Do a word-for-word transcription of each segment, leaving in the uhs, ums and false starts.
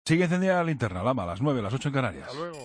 Sigue encendida la linterna, Lama, a las nueve, las ocho en Canarias. Hasta luego.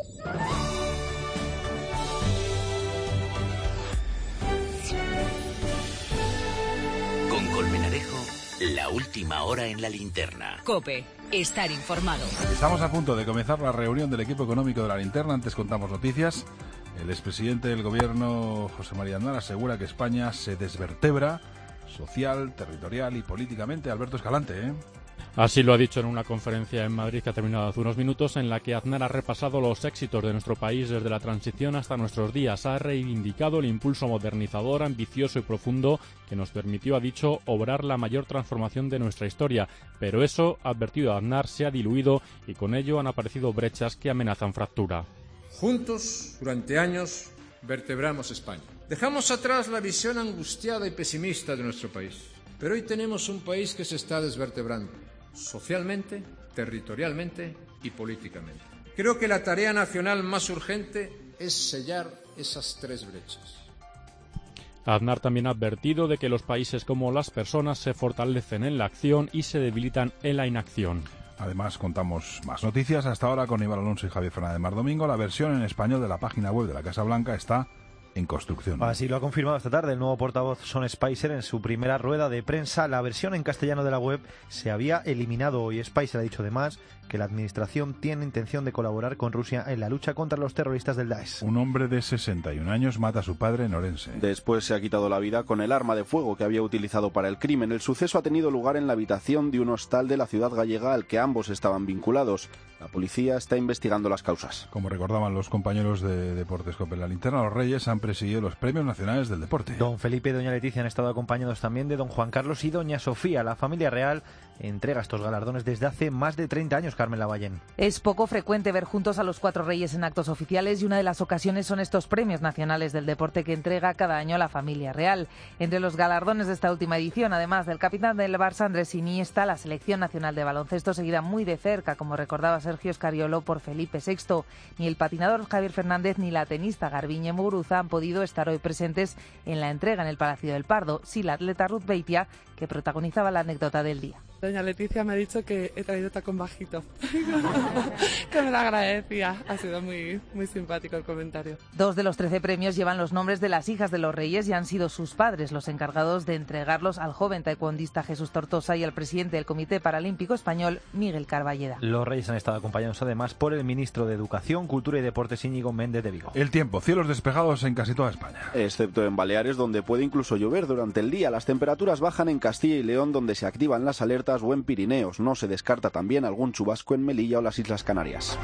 Con Colmenarejo, la última hora en la linterna. COPE, estar informado. Estamos a punto de comenzar la reunión del equipo económico de la linterna. Antes contamos noticias. El expresidente del gobierno, José María Aznar, asegura que España se desvertebra social, territorial y políticamente. Alberto Escalante, ¿eh? Así lo ha dicho en una conferencia en Madrid que ha terminado hace unos minutos, en la que Aznar ha repasado los éxitos de nuestro país desde la transición hasta nuestros días. Ha reivindicado el impulso modernizador, ambicioso y profundo que nos permitió, ha dicho, obrar la mayor transformación de nuestra historia. Pero eso, ha advertido Aznar, se ha diluido y con ello han aparecido brechas que amenazan fractura. Juntos, durante años, vertebramos España. Dejamos atrás la visión angustiada y pesimista de nuestro país. Pero hoy tenemos un país que se está desvertebrando, socialmente, territorialmente y políticamente. Creo que la tarea nacional más urgente es sellar esas tres brechas. Aznar también ha advertido de que los países como las personas se fortalecen en la acción y se debilitan en la inacción. Además, contamos más noticias. Hasta ahora con Iván Alonso y Javier Fernández Mardomingo. La versión en español de la página web de la Casa Blanca está en construcción. Así lo ha confirmado esta tarde el nuevo portavoz Sean Spicer en su primera rueda de prensa. La versión en castellano de la web se había eliminado hoy. Spicer ha dicho además que la administración tiene intención de colaborar con Rusia en la lucha contra los terroristas del Daesh. Un hombre de sesenta y un años mata a su padre en Orense. Después se ha quitado la vida con el arma de fuego que había utilizado para el crimen. El suceso ha tenido lugar en la habitación de un hostal de la ciudad gallega al que ambos estaban vinculados. La policía está investigando las causas. Como recordaban los compañeros de Deportes COPE en la linterna, los Reyes han presidido los premios nacionales del deporte. Don Felipe y doña Leticia han estado acompañados también de don Juan Carlos y doña Sofía. La familia real entrega estos galardones desde hace más de treinta años, Carmen Lavallén. Es poco frecuente ver juntos a los cuatro reyes en actos oficiales y una de las ocasiones son estos premios nacionales del deporte que entrega cada año la familia real. Entre los galardones de esta última edición, además del capitán del Barça, Andrés Iniesta, la selección nacional de baloncesto seguida muy de cerca, como recordaba Sergio Escariolo, por Felipe sexto. Ni el patinador Javier Fernández ni la tenista Garbiñe Muguruza han podido estar hoy presentes en la entrega en el Palacio del Pardo. Sí, la atleta Ruth Beitia, que protagonizaba la anécdota del día. Doña Leticia me ha dicho que he traído tacón bajito, que me lo agradecía. Ha sido muy, muy simpático el comentario. Dos de los trece premios llevan los nombres de las hijas de los reyes y han sido sus padres los encargados de entregarlos al joven taekwondista Jesús Tortosa y al presidente del Comité Paralímpico Español, Miguel Carballeda. Los reyes han estado acompañados además por el ministro de Educación, Cultura y Deportes, Íñigo Méndez de Vigo. El tiempo, cielos despejados en casi toda España. Excepto en Baleares, donde puede incluso llover durante el día. Las temperaturas bajan en Castilla y León, donde se activan las alertas, o en Pirineos. No se descarta también algún chubasco en Melilla o las Islas Canarias.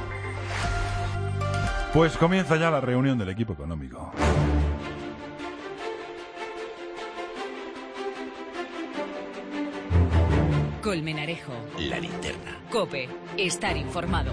Pues comienza ya la reunión del equipo económico. Colmenarejo, La linterna. COPE, estar informado.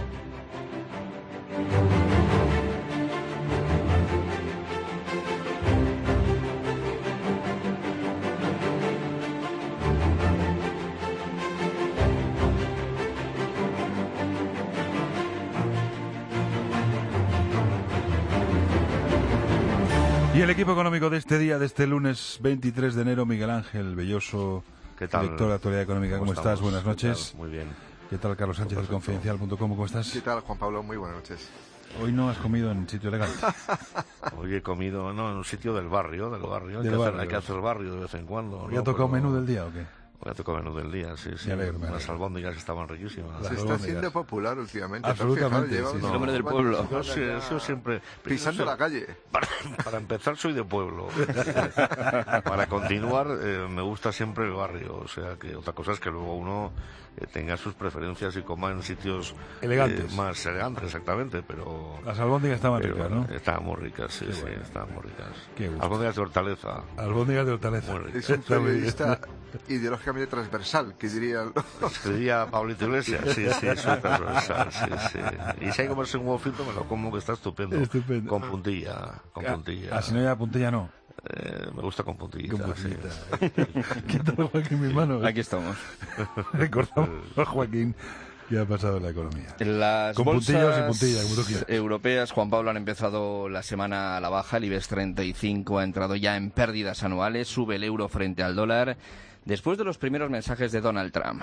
Y el equipo económico de este día, de este lunes veintitrés de enero, Miguel Ángel Belloso, ¿qué tal? Director de Actualidad Económica. ¿Cómo, ¿Cómo estás? Buenas noches. Muy bien. ¿Qué tal, Carlos Sánchez, del Confidencial punto com? ¿Cómo estás? ¿Qué tal, Juan Pablo? Muy buenas noches. Hoy no has comido en sitio legal. Hoy he comido, no, en un sitio del barrio, del barrio. Hay, del que, barrio. Hacer, hay que hacer barrio de vez en cuando. ¿Hoy ¿no? ha tocado Pero... menú del día o qué? Voy a tocar menú del día, sí, sí. Ver, Las albóndigas estaban riquísimas. Se está haciendo popular últimamente. Absolutamente. Sí, sí. El hombre del pueblo. Yo, sí, yo siempre... Pisando yo, la calle. Para, para empezar, soy de pueblo. Para continuar, eh, me gusta siempre el barrio. O sea, que otra cosa es que luego uno eh, tenga sus preferencias y coma en sitios... Elegantes. Eh, más elegantes, exactamente, pero... Las albóndigas estaban pero, ricas, ¿no? Estaban muy ricas, sí, Qué sí, bueno. estaban muy ricas. Qué gusto. Albóndigas de hortaleza. Albóndigas de hortaleza. Es un periodista ideológicamente transversal, que diría... Que diría Pablito Iglesias, sí, sí, soy transversal, sí, sí. Y si hay que comerse un huevo frito, me lo como, que está estupendo. Estupendo. Con puntilla, con puntilla. Ah, si no hay puntilla, no. Eh, me gusta con puntillita. Con puntillita. Sí. ¿Qué tal, Joaquín, mi hermano? Aquí estamos. Recordamos a Joaquín que ha pasado en la economía. Las con puntillos y puntillas, como tú quieras. Europeas, Juan Pablo, han empezado la semana a la baja. El IBEX treinta y cinco ha entrado ya en pérdidas anuales. Sube el euro frente al dólar. después de los primeros mensajes de Donald Trump.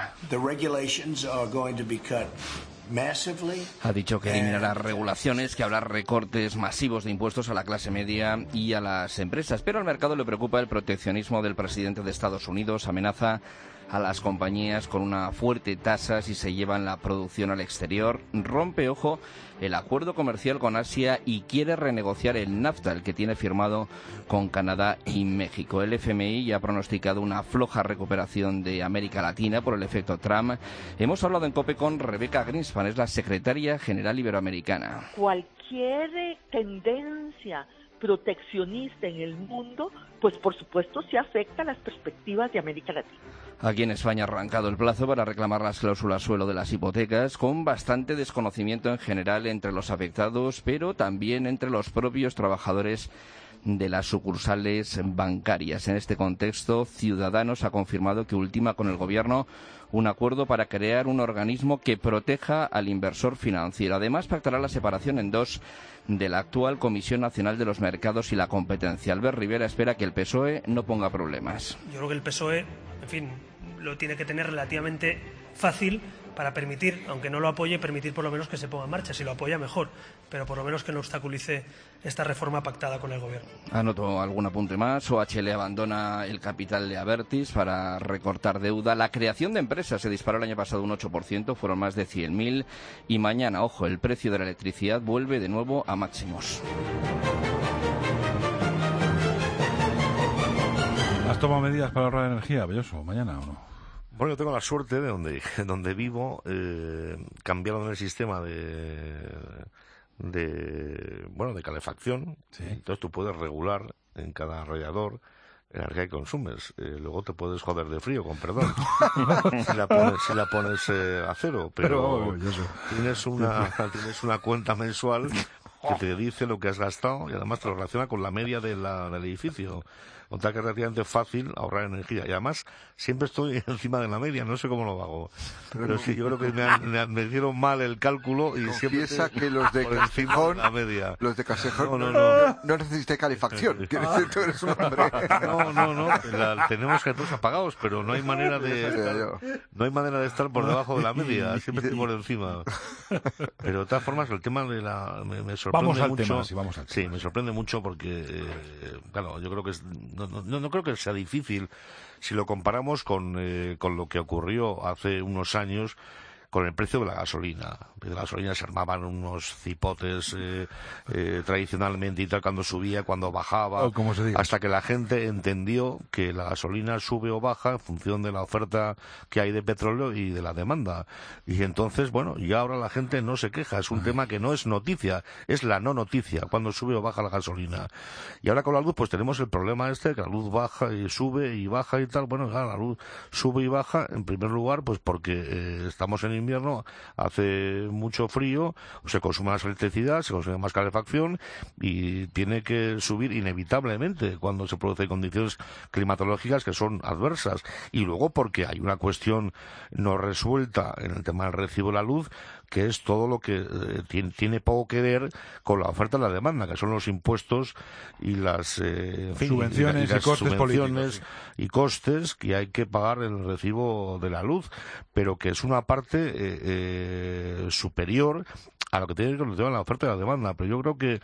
Ha dicho que eliminará regulaciones, que habrá recortes masivos de impuestos a la clase media y a las empresas, pero al mercado le preocupa el proteccionismo del presidente de Estados Unidos. Amenaza a las compañías con una fuerte tasa si se llevan la producción al exterior. Rompe, ojo, el acuerdo comercial con Asia y quiere renegociar el NAFTA, el que tiene firmado con Canadá y México. El F M I ya ha pronosticado una floja recuperación de América Latina por el efecto Trump. Hemos hablado en COPE con Rebecca Greenspan, es la secretaria general iberoamericana. Cualquier tendencia proteccionista en el mundo, pues por supuesto se afecta a las perspectivas de América Latina. Aquí en España ha arrancado el plazo para reclamar las cláusulas suelo de las hipotecas, con bastante desconocimiento en general entre los afectados, pero también entre los propios trabajadores de las sucursales bancarias. En este contexto, Ciudadanos ha confirmado que ultima con el Gobierno un acuerdo para crear un organismo que proteja al inversor financiero. Además, pactará la separación en dos de la actual Comisión Nacional de los Mercados y la Competencia. Albert Rivera espera que el P S O E no ponga problemas. Yo creo que el P S O E, en fin, lo tiene que tener relativamente fácil para permitir, aunque no lo apoye, permitir por lo menos que se ponga en marcha. Si lo apoya, mejor, pero por lo menos que no obstaculice esta reforma pactada con el Gobierno. Anoto algún apunte más. O H L abandona el capital de Abertis para recortar deuda. La creación de empresas se disparó el año pasado un ocho por ciento, fueron más de cien mil. Y mañana, ojo, el precio de la electricidad vuelve de nuevo a máximos. ¿Has tomado medidas para ahorrar energía, Belloso, mañana o no? Bueno, yo tengo la suerte de donde, donde vivo, eh, cambiaron el sistema de, de, bueno, de calefacción. Sí. Entonces tú puedes regular en cada radiador la energía que consumes. Eh, luego te puedes joder de frío, con perdón, si la pones, si la pones eh, a cero. Pero, pero tienes una, tienes una cuenta mensual que te dice lo que has gastado y además te lo relaciona con la media de la, del edificio. O sea que es relativamente fácil ahorrar energía. Y además, siempre estoy encima de la media, no sé cómo lo hago. Pero, Pero sí, yo creo que me, han, me dieron mal el cálculo y Confiesa siempre que los de Castejón, la media. los de Castejón no, no, no. no necesitan calefacción. Ah. Tú eres un hombre. No, no, no. La, tenemos que todos apagados, pero no hay manera de estar, no hay manera de estar por debajo de la media. Siempre estoy por encima. Pero de todas formas, el tema de la me, me sorprende vamos al mucho. Tema, sí, vamos al sí, me sorprende mucho porque, eh, claro, yo creo que es, no, no, no creo que sea difícil si lo comparamos con, eh, con lo que ocurrió hace unos años con el precio de la gasolina. De la gasolina se armaban unos cipotes eh, eh, tradicionalmente y tal, cuando subía, cuando bajaba, oh, se hasta que la gente entendió que la gasolina sube o baja en función de la oferta que hay de petróleo y de la demanda. Y entonces, bueno, y ahora la gente no se queja, es un Ay. tema que no es noticia, es la no noticia, cuando sube o baja la gasolina. Y ahora con la luz, pues tenemos el problema este, que la luz baja y sube y baja y tal. Bueno, claro, la luz sube y baja, en primer lugar, pues porque eh, estamos en invierno, hace mucho frío, se consume más electricidad, se consume más calefacción y tiene que subir inevitablemente cuando se producen condiciones climatológicas que son adversas. Y luego porque hay una cuestión no resuelta en el tema del recibo de la luz, que es todo lo que eh, tiene, tiene poco que ver con la oferta y la demanda, que son los impuestos y las, eh, en fin, subvenciones y, y, las y costes subvenciones políticos, sí. y costes que hay que pagar en el recibo de la luz, pero que es una parte eh, eh, superior a lo que tiene que ver con la oferta y la demanda. Pero yo creo que,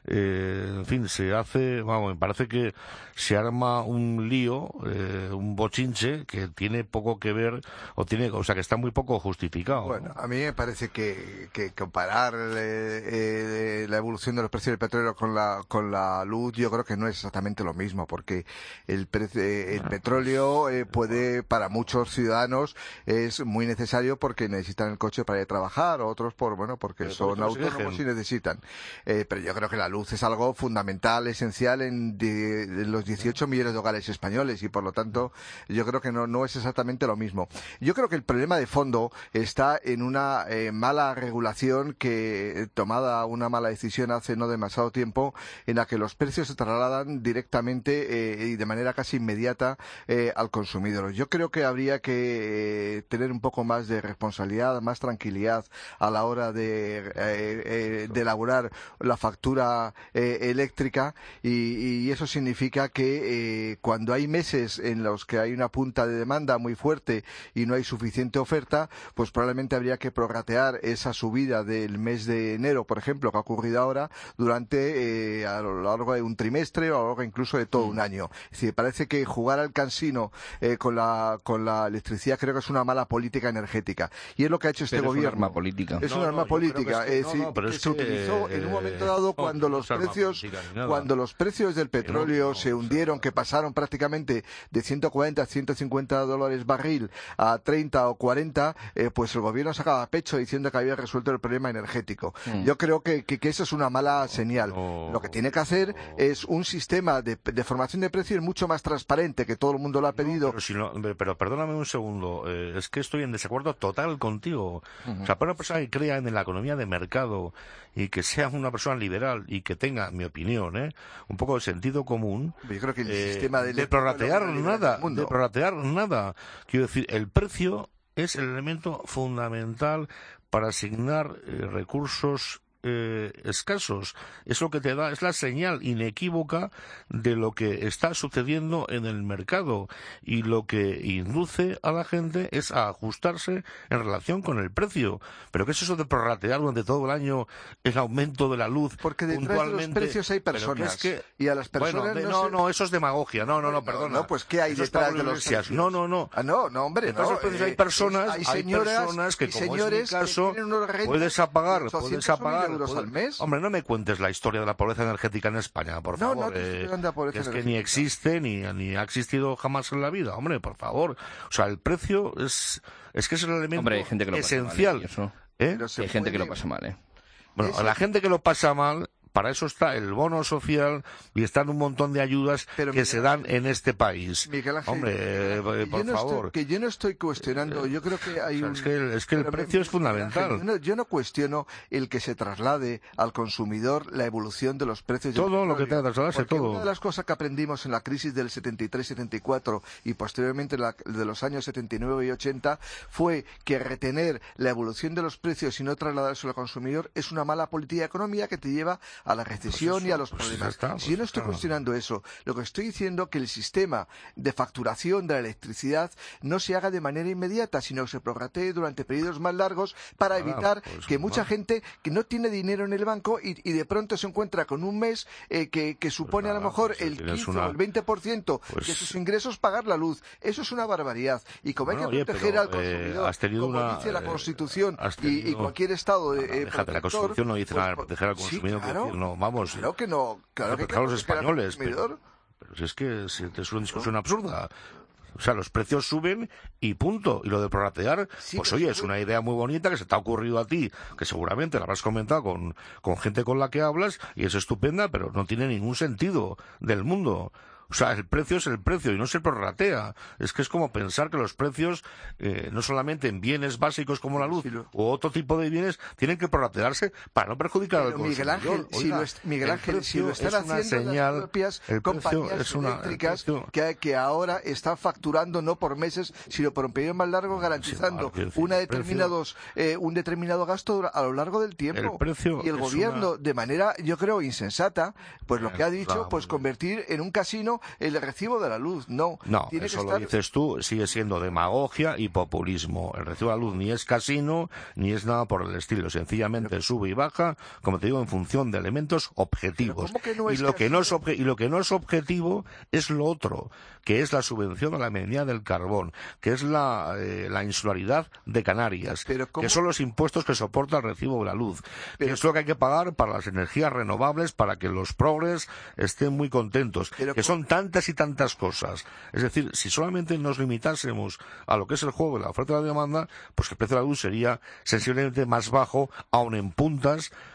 eh, en fin, se hace, vamos, me parece que se arma un lío, eh, un bochinche que tiene poco que ver, o tiene, o sea, que está muy poco justificado. Bueno, ¿no? A mí me parece que, que comparar eh, eh, la evolución de los precios del petróleo con la con la luz, yo creo que no es exactamente lo mismo, porque el, pre, el petróleo eh, puede, para muchos ciudadanos, es muy necesario porque necesitan el coche para ir a trabajar, otros por, bueno, porque son son autónomos y necesitan. Eh, pero yo creo que la luz es algo fundamental, esencial en, de, de los dieciocho millones de hogares españoles y por lo tanto yo creo que no, no es exactamente lo mismo. Yo creo que el problema de fondo está en una eh, mala regulación que, tomada una mala decisión hace no demasiado tiempo, en la que los precios se trasladan directamente eh, y de manera casi inmediata eh, al consumidor. Yo creo que habría que eh, tener un poco más de responsabilidad, más tranquilidad a la hora de eh, eh, de elaborar la factura eh, eléctrica y, y eso significa que eh, cuando hay meses en los que hay una punta de demanda muy fuerte y no hay suficiente oferta, pues probablemente habría que prorratear esa subida del mes de enero, por ejemplo, que ha ocurrido ahora, durante eh, a lo largo de un trimestre o a lo largo incluso de todo un año. Es decir, parece que jugar al cansino eh, con la con la electricidad creo que es una mala política energética. Y es lo que ha hecho este pero gobierno. Es un arma política. Es no, un arma no, política. Que, es que, es decir, no, no, pero que es se que, utilizó en un momento dado no, cuando no los precios cuando los precios del petróleo no, se hundieron, que pasaron prácticamente de ciento cuarenta a ciento cincuenta dólares barril a treinta o cuarenta, eh, pues el gobierno sacaba pecho diciendo que había resuelto el problema energético. Mm. Yo creo que, que, que eso es una mala señal. No, lo que tiene que hacer no. es un sistema de, de formación de precios mucho más transparente, que todo el mundo lo ha pedido. No, pero, si no, pero perdóname un segundo, eh, es que estoy en desacuerdo total contigo. Uh-huh. O sea, para una persona que crea en la economía de mercado y que sea una persona liberal y que tenga, mi opinión, ¿eh? un poco de sentido común, yo creo que el eh, sistema de, de prorratear nada, de prorratear nada. Quiero decir, el precio es el elemento fundamental para asignar eh, recursos Eh, escasos. Es lo que te da, es la señal inequívoca de lo que está sucediendo en el mercado, y lo que induce a la gente es a ajustarse en relación con el precio. ¿Pero qué es eso de prorratear durante todo el año el aumento de la luz? Porque detrás de los precios hay personas, que es que, y a las personas bueno, de, no, no, se... no, eso es demagogia. No, no, no, perdona. No, pues ¿qué hay eso detrás de los precios? No, no, no. Ah, no, no, hombre, detrás no. de los precios eh, hay personas, hay, señoras, hay personas que, y como señores es mi caso, que puedes apagar, puedes apagar, euros puedes... al mes. Hombre, no me cuentes la historia de la pobreza energética en España, por no, favor. No, eh, de la pobreza que es energética. que ni existe ni, ni ha existido jamás en la vida, hombre, por favor. O sea, el precio es es que es el elemento hombre, hay gente que lo esencial. Pasa mal, ¿eh? ¿Eh? Hay gente que lo pasa mal, ¿eh? Bueno, a la gente que lo pasa mal, para eso está el bono social y están un montón de ayudas Pero que Miguel se dan Ángel, en este país. Miguel Ángel, hombre, eh, por yo no favor. Estoy, que yo no estoy cuestionando, yo creo que hay o sea, un... Es que, es que el precio es fundamental. Ángel, yo, no, yo no cuestiono el que se traslade al consumidor la evolución de los precios. Todo lo que tenga que trasladarse, todo. Una de las cosas que aprendimos en la crisis del setenta y tres setenta y cuatro y posteriormente la, de los años setenta y nueve y ochenta fue que retener la evolución de los precios y no trasladárselo al consumidor es una mala política económica que te lleva a la recesión. Pues y a los pues problemas. Está, pues si yo no estoy está. cuestionando eso, lo que estoy diciendo es que el sistema de facturación de la electricidad no se haga de manera inmediata, sino que se prorratee durante periodos más largos para ah, evitar pues, que mucha bueno. gente que no tiene dinero en el banco y, y de pronto se encuentra con un mes eh, que, que supone pues nada, a lo mejor pues, el quince una... o el veinte por ciento pues... de sus ingresos pagar la luz. Eso es una barbaridad. Y como bueno, hay que oye, proteger pero, al consumidor, eh, has tenido como una, dice la Constitución eh, tenido... y, y cualquier Estado... No, eh, déjate, la Constitución no dice pues, nada de proteger al consumidor. Sí, claro, decir, no, vamos. Claro que no. Claro que, que los españoles, pero, pero si es que si es una discusión ¿no? absurda. O sea, los precios suben y punto. Y lo de prorratear, sí, pues oye, sube. Es una idea muy bonita que se te ha ocurrido a ti, que seguramente la habrás comentado con, con gente con la que hablas, y es estupenda, pero no tiene ningún sentido del mundo. O sea, el precio es el precio y no se prorratea. Es que es como pensar que los precios, eh, no solamente en bienes básicos como la luz u otro tipo de bienes, tienen que prorratearse para no perjudicar Pero al Miguel consumidor. Ángel, si lo, es, Miguel Ángel, si lo están haciendo señal, las propias compañías es una, eléctricas que, que ahora están facturando no por meses, sino por un periodo más largo, garantizando sí, decir, una determinados, eh, un determinado gasto a lo largo del tiempo. El precio y el gobierno, una... de manera, yo creo, insensata, pues lo que ha dicho, pues convertir en un casino el recibo de la luz. No, no tiene eso que estar... lo dices tú, sigue siendo demagogia y populismo. El recibo de la luz ni es casino, ni es nada por el estilo. Sencillamente Pero... sube y baja, como te digo, en función de elementos objetivos. No y, lo que no es obje... y lo que no es objetivo es lo otro, que es la subvención a la medida del carbón, que es la, eh, la insularidad de Canarias, que son los impuestos que soporta el recibo de la luz, Pero... que es lo que hay que pagar para las energías renovables, para que los progres estén muy contentos, Pero... que son tantas y tantas cosas. Es decir, si solamente nos limitásemos a lo que es el juego de la oferta y la demanda, pues el precio de la luz sería sensiblemente más bajo, aun en puntas,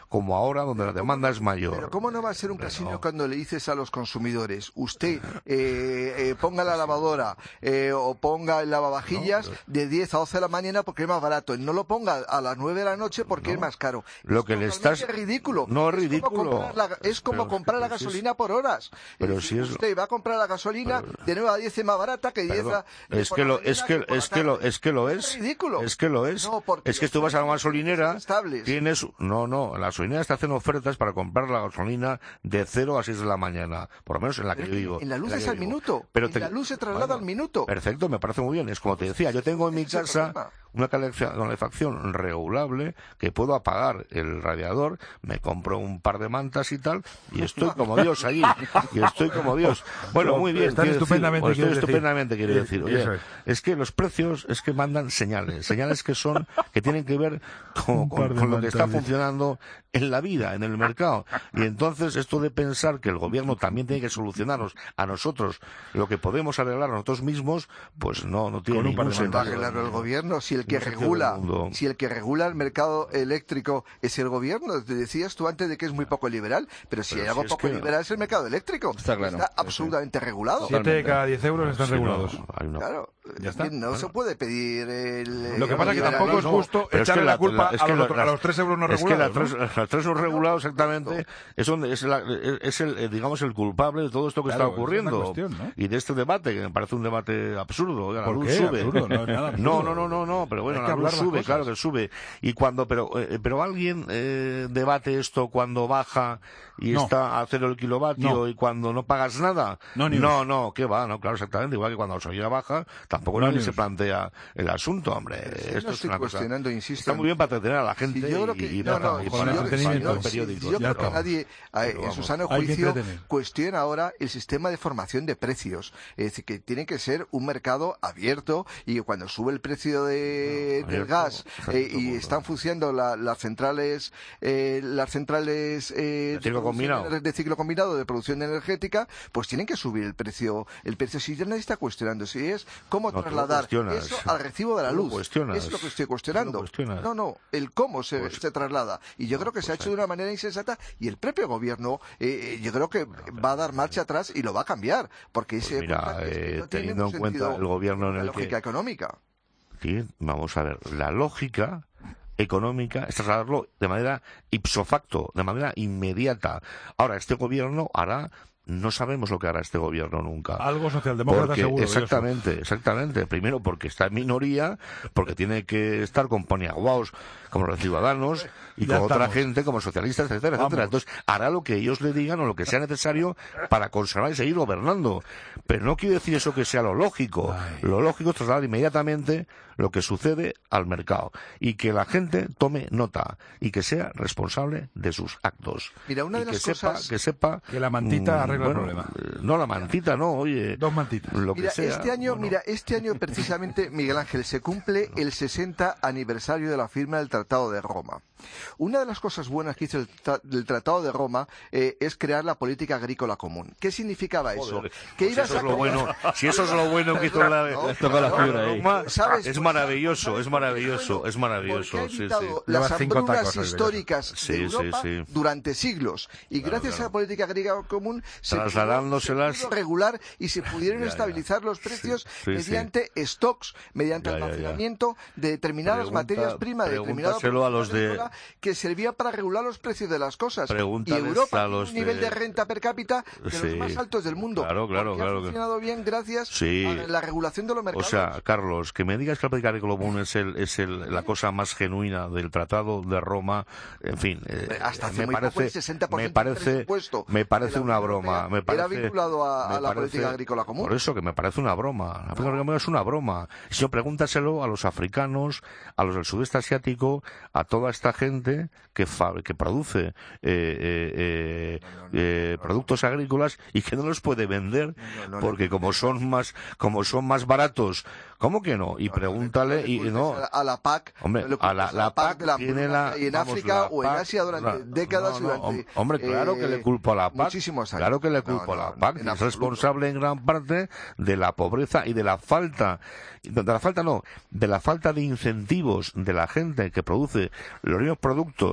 como ahora, donde la demanda es mayor. Pero ¿cómo no va a ser un Pero casino no. cuando le dices a los consumidores, usted eh, eh, ponga la lavadora eh, o ponga el lavavajillas No, pero- de diez a doce de la mañana porque es más barato, no lo ponga a las nueve de la noche porque es más caro? Lo que le estás... Es ridículo. No es como ridículo. comprar la, es como Pero- comprar la pero si es- gasolina por horas. Pero Es si decir, es- usted va a comprar la gasolina de nueve a diez es más barata que diez Perdón, a, de es por que la lo mañana es que por la es que lo tarde. es que lo es ridículo. es que lo es No, porque es que los tú vas a la precios gasolinera son estables. tienes no no las gasolineras te hacen ofertas para comprar la gasolina de cero a seis de la mañana, por lo menos en la que Pero yo digo en la luz en es que al yo digo. minuto. Pero En te- la luz se traslada bueno, al minuto. Perfecto, me parece muy bien. Es como te decía, yo tengo en mi Ese es el casa problema. una calefacción calefacción regulable que puedo apagar el radiador, me compro un par de mantas y tal y estoy como Dios allí y estoy como Dios. Bueno, muy bien. Estás quiero decir, estupendamente, o estoy quieres decir. estupendamente, quiero Sí, decir. eso Oye, es. es que los precios es que mandan señales, señales que son que tienen que ver con, Un par con- de con lo que está mantas, dice. funcionando en la vida, en el mercado. Y entonces esto de pensar que el gobierno también tiene que solucionarnos a nosotros lo que podemos arreglar nosotros mismos, pues no, no tiene Con un par ningún de No va a sentido. arreglarlo el gobierno si el que No sentido regula del mundo. si el que regula el mercado eléctrico es el gobierno. Te decías tú antes de que es muy poco liberal, pero si Pero hay si algo es poco que- liberal es el mercado eléctrico. Está claro. absolutamente regulado. Siete de cada diez euros están Sí, no, regulados. hay una- Claro, Ya es está. que no Bueno. se puede pedir el, Lo que pasa es que el tampoco es liberalismo. justo Pero es echarle que la la- culpa la- es a que los, la- otros- a los tres euros no Es que regulados. la ¿no? tres, los tres euros regulados exactamente es, donde es, la- es el, eh, digamos, el culpable de todo esto que Claro, está ocurriendo. esa es la cuestión, ¿no? Y de este debate, que me parece un debate absurdo. Oiga, la ¿Por luz qué? sube. Absurdo, no es nada absurdo. no, no, no, no, no, pero bueno, Hay que la luz hablar las sube, cosas. claro que sube. Y cuando, pero, eh, pero alguien eh, debate esto cuando baja y No. está a cero el kilovatio No. y cuando no pagas nada. No, ni no, no, ¿qué va? No, claro, exactamente. Igual que cuando la gasolina baja, tampoco No, nadie ni se un- plantea el asunto, hombre. Sí, Esto no es estoy una cosa- cuestionando, insisto. Está muy bien para entretener a la gente Sí, yo creo y, que, y no, para, no, y yo para creo que- entretenimiento. los sí, periódicos. yo Ya creo que está. nadie, eh, Pero en su vamos, sano hay que juicio, entretener. cuestiona ahora el sistema de formación de precios. Es decir, que tiene que ser un mercado abierto y cuando sube el precio de, No, del abierto, gas exacto, eh, y bueno. están funcionando la- las centrales, eh, las centrales eh, De ciclo producción combinado. ener- de ciclo combinado de producción energética, pues tienen que subir el precio. El precio si ya nadie está cuestionando si es cómo No, tú lo trasladar cuestionas. eso al recibo de la Tú lo luz. cuestionas. Es lo que estoy Tú cuestionando. lo cuestionas. No, no, el cómo se, Pues- se traslada. Y yo creo que se ha pues hecho de una manera insensata y el propio gobierno, eh, eh, yo creo que va a dar marcha atrás y lo va a cambiar. Porque Pues ese mira, es que eh, no tiene teniendo ningún en cuenta sentido el gobierno en la el que- lógica económica. Sí, vamos a ver, la lógica económica es trasladarlo de manera ipso facto, de manera inmediata. Ahora, este gobierno hará, no sabemos lo que hará este gobierno nunca. Algo socialdemócrata Porque- seguro. Dios. exactamente, exactamente. Primero porque está en minoría, porque tiene que estar con poniaguaos como los ciudadanos y Ya con otra estamos. gente como socialistas, etcétera, Vamos. etcétera. Entonces hará lo que ellos le digan o lo que sea necesario para conservar y seguir gobernando. Pero no quiere decir eso que sea lo lógico. Ay. Lo lógico es trasladar inmediatamente lo que sucede al mercado y que la gente tome nota y que sea responsable de sus actos. Mira, una y de que las sepa, cosas- que sepa Que la mantita mm, arregla el bueno, problema. eh, No la mantita, no, oye, Dos mantitas. lo que Mira, sea. este año, bueno. mira, este año precisamente, Miguel Ángel, se cumple el sesenta aniversario de la firma del Tratado de Roma. Una de las cosas buenas que hizo el, tra- el Tratado de Roma eh, es crear la política agrícola común. ¿Qué significaba eso? Joder, Que pues ibas eso a es lo bueno, si eso es lo bueno que hizo la, No, toca la no, fibra ahí. Roma, ¿Sabes? es Pues, maravilloso, ¿sabes es por qué? maravilloso, Bueno, es maravilloso, porque ha sí, sí. evitado Lleva las cinco hambrunas tacos, el históricas Sí, de sí, Europa sí. durante siglos. Y Claro, gracias claro. a la política agrícola común se pudo, Trasladándoselas- se pudo regular y se pudieron Ya, ya. estabilizar los precios Sí, sí, sí. mediante stocks, mediante Ya, ya, ya. almacenamiento de determinadas Pregunta- materias primas, de determinada pregúntaselo a los producción de- agrícola que servía para regular los precios de las cosas. Y Pregúntales Europa a tiene los un nivel de- de renta per cápita de Sí. los más altos del mundo. Claro, claro, porque claro ha que- funcionado bien gracias Sí. a la regulación de los O mercados. sea, Carlos, que me digas que la política agrícola común es, el, es el, la cosa más genuina del Tratado de Roma, en fin, eh, Hasta hace me muy parece, poco el sesenta por ciento me del parece, presupuesto me de parece la una Unión broma, Europea me parece, era vinculado a, a me la parece- política agrícola común. Por eso que me parece una broma. La política agrícola común es una broma. Si no, pregúntaselo a los africanos, a los del sudeste asiático, a toda esta gente que, fa- que produce eh, eh, eh, eh, productos agrícolas y que no los puede vender No, no, no, porque no, como son más, como son más baratos, ¿cómo que no? Y pregúntale y no. a la P A C, Hombre, no le a la, culpes la P A C de la tiene hambruna la... que hay en vamos, África la o en P A C, Asia durante la- décadas, no, no, durante, hom- hombre, claro que eh, le culpo a la P A C. muchísimos años. Claro que le No, culpo no, a la no, P A C. en Es absoluto. responsable en gran parte de la pobreza y de la falta, de la falta no, de la falta de incentivos de la gente que produce los mismos productos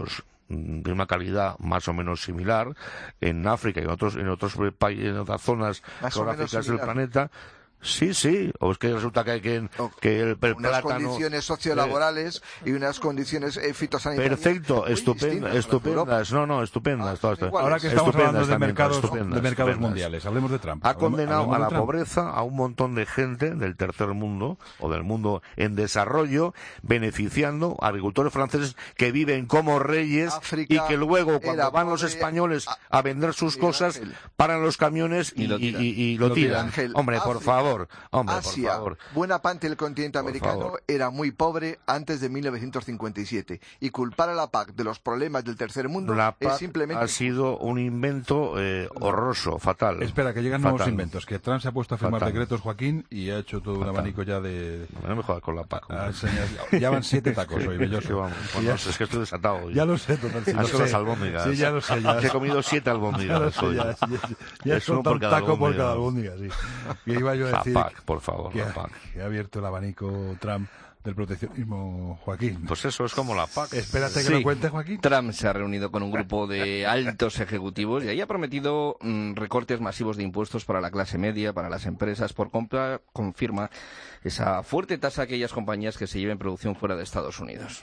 de una calidad más o menos similar en África y en otros en otros países, en otras zonas geográficas del planeta. Sí, sí, o es que resulta que hay que, que el, el unas plátano... condiciones sociolaborales eh, y unas condiciones eh, fitosanitarias. Perfecto, estupenda, estupendas, no, no, estupendas. Ah, todas, ahora que estamos hablando de también, mercados, estupendas, de mercados estupendas. mundiales, hablemos de Trump. Ha Hablemos, condenado hablemos a la de Trump. pobreza a un montón de gente del tercer mundo o del mundo en desarrollo, beneficiando a agricultores franceses que viven como reyes África y que luego cuando van los pobre, españoles a, a vender sus Miguel cosas, Ángel. paran los camiones y, Y lo y, tiran. y, y lo Lo tiran. Ángel, Hombre, por África, favor, hombre, Asia, por favor. buena parte del continente Por americano favor. era muy pobre antes de mil novecientos cincuenta y siete y culpar a la P A C de los problemas del tercer mundo La P A es C simplemente ha sido un invento eh, horroroso, fatal. Espera, que llegan fatal. nuevos inventos. Que Trump se ha puesto a firmar Fatal. decretos, Joaquín, y ha hecho todo un Fatal. abanico ya de... No me jodas con la P A C. Ah, señor, ya van siete tacos hoy, belloso. Sí, vamos. Bueno, no sé, es que estoy desatado hoy. Ya lo sé, total. Sí, Han lo sido sé. las albóndigas. Sí, ya lo sé. Ya, He comido siete ya lo albóndigas sé, hoy. ya, ya, ya, ya Es he uno soltado por un cada taco por cada albóndiga. albóndiga, sí. Que iba yo a La decir P A C, por favor, que, la ha, P A C. que ha abierto el abanico Trump del proteccionismo, Joaquín. Pues eso es como la P A C. Espérate que Sí. lo cuente, Joaquín. Trump se ha reunido con un grupo de altos ejecutivos y ahí ha prometido mm, recortes masivos de impuestos para la clase media, para las empresas, por compra, confirma esa fuerte tasa a aquellas compañías que se lleven producción fuera de Estados Unidos.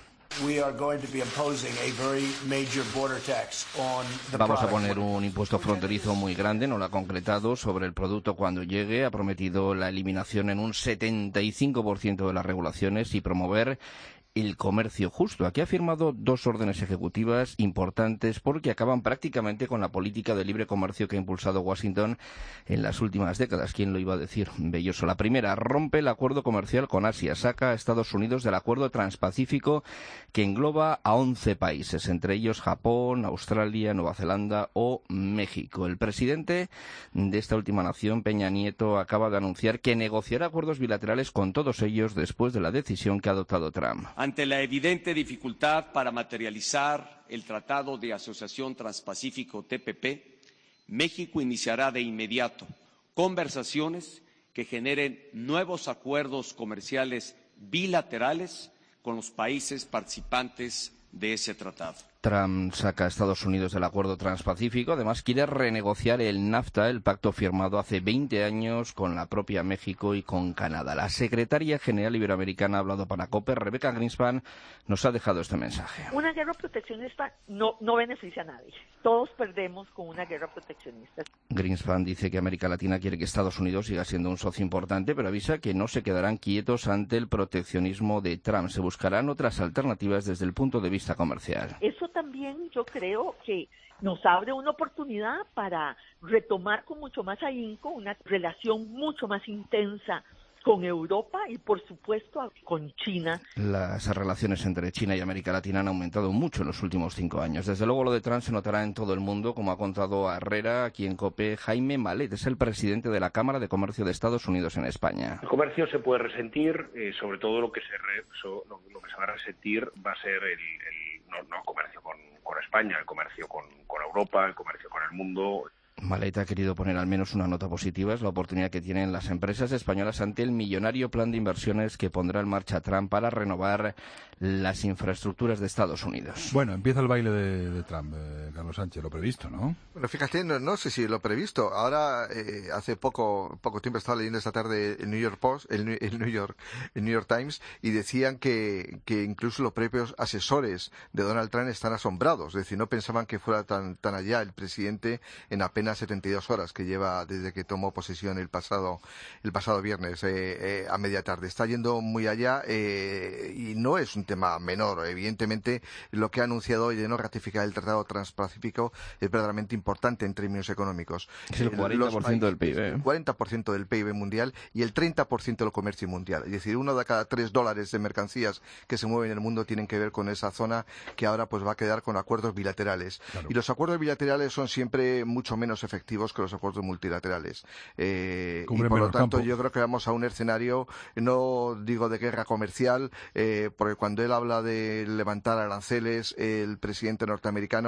Vamos a poner un impuesto fronterizo muy grande, no lo ha concretado, sobre el producto cuando llegue. Ha prometido la eliminación en un setenta y cinco por ciento de las regulaciones y promover el comercio justo. Aquí ha firmado dos órdenes ejecutivas importantes porque acaban prácticamente con la política de libre comercio que ha impulsado Washington en las últimas décadas. ¿Quién lo iba a decir? Belloso. La primera, rompe el acuerdo comercial con Asia. Saca a Estados Unidos del acuerdo transpacífico que engloba a once países, entre ellos Japón, Australia, Nueva Zelanda o México. El presidente de esta última nación, Peña Nieto, acaba de anunciar que negociará acuerdos bilaterales con todos ellos después de la decisión que ha adoptado Trump. Ante la evidente dificultad para materializar el Tratado de Asociación Transpacífico T P P, México iniciará de inmediato conversaciones que generen nuevos acuerdos comerciales bilaterales con los países participantes de ese tratado. Trump saca a Estados Unidos del acuerdo transpacífico. Además, quiere renegociar el NAFTA, el pacto firmado hace veinte años con la propia México y con Canadá. La secretaria general iberoamericana ha hablado para COPE. Rebecca Greenspan nos ha dejado este mensaje. Una guerra proteccionista no, no beneficia a nadie. Todos perdemos con una guerra proteccionista. Greenspan dice que América Latina quiere que Estados Unidos siga siendo un socio importante, pero avisa que no se quedarán quietos ante el proteccionismo de Trump. Se buscarán otras alternativas desde el punto de vista comercial. Eso también yo creo que nos abre una oportunidad para retomar con mucho más ahínco una relación mucho más intensa con Europa y, por supuesto, con China. Las relaciones entre China y América Latina han aumentado mucho en los últimos cinco años. Desde luego, lo de Trump se notará en todo el mundo, como ha contado a Herrera, aquí en COPE. Jaime Malet es el presidente de la Cámara de Comercio de Estados Unidos en España. El comercio se puede resentir, eh, sobre todo lo que se re, so, lo, lo que se va a resentir va a ser el, el no, no el comercio con, con España, el comercio con, con Europa, el comercio con el mundo. Malet ha querido poner al menos una nota positiva. Es la oportunidad que tienen las empresas españolas ante el millonario plan de inversiones que pondrá en marcha Trump para renovar las infraestructuras de Estados Unidos. Bueno, empieza el baile de, de Trump, eh, Carlos Sánchez, lo previsto, ¿no? Bueno, fíjate, no, no sé si lo previsto. Ahora, eh, hace poco poco tiempo estaba leyendo esta tarde el New York Post, el, el New York, el New York Times, y decían que, que incluso los propios asesores de Donald Trump están asombrados. Es decir, no pensaban que fuera tan, tan allá el presidente en apenas setenta y dos horas que lleva desde que tomó posesión el pasado el pasado viernes eh, eh, a media tarde. Está yendo muy allá eh, y no es un tema menor. Evidentemente, lo que ha anunciado hoy de no ratificar el Tratado Transpacífico es verdaderamente importante en términos económicos. Es el cuarenta por ciento del P I B. ¿eh? El cuarenta por ciento del P I B mundial y el treinta por ciento del comercio mundial. Es decir, uno de cada tres dólares de mercancías que se mueven en el mundo tienen que ver con esa zona que ahora pues va a quedar con acuerdos bilaterales. Claro. Y los acuerdos bilaterales son siempre mucho menos efectivos que los acuerdos multilaterales. Eh, y por lo tanto, yo creo que vamos a un escenario, no digo de guerra comercial, eh, porque cuando él habla de levantar aranceles, el presidente norteamericano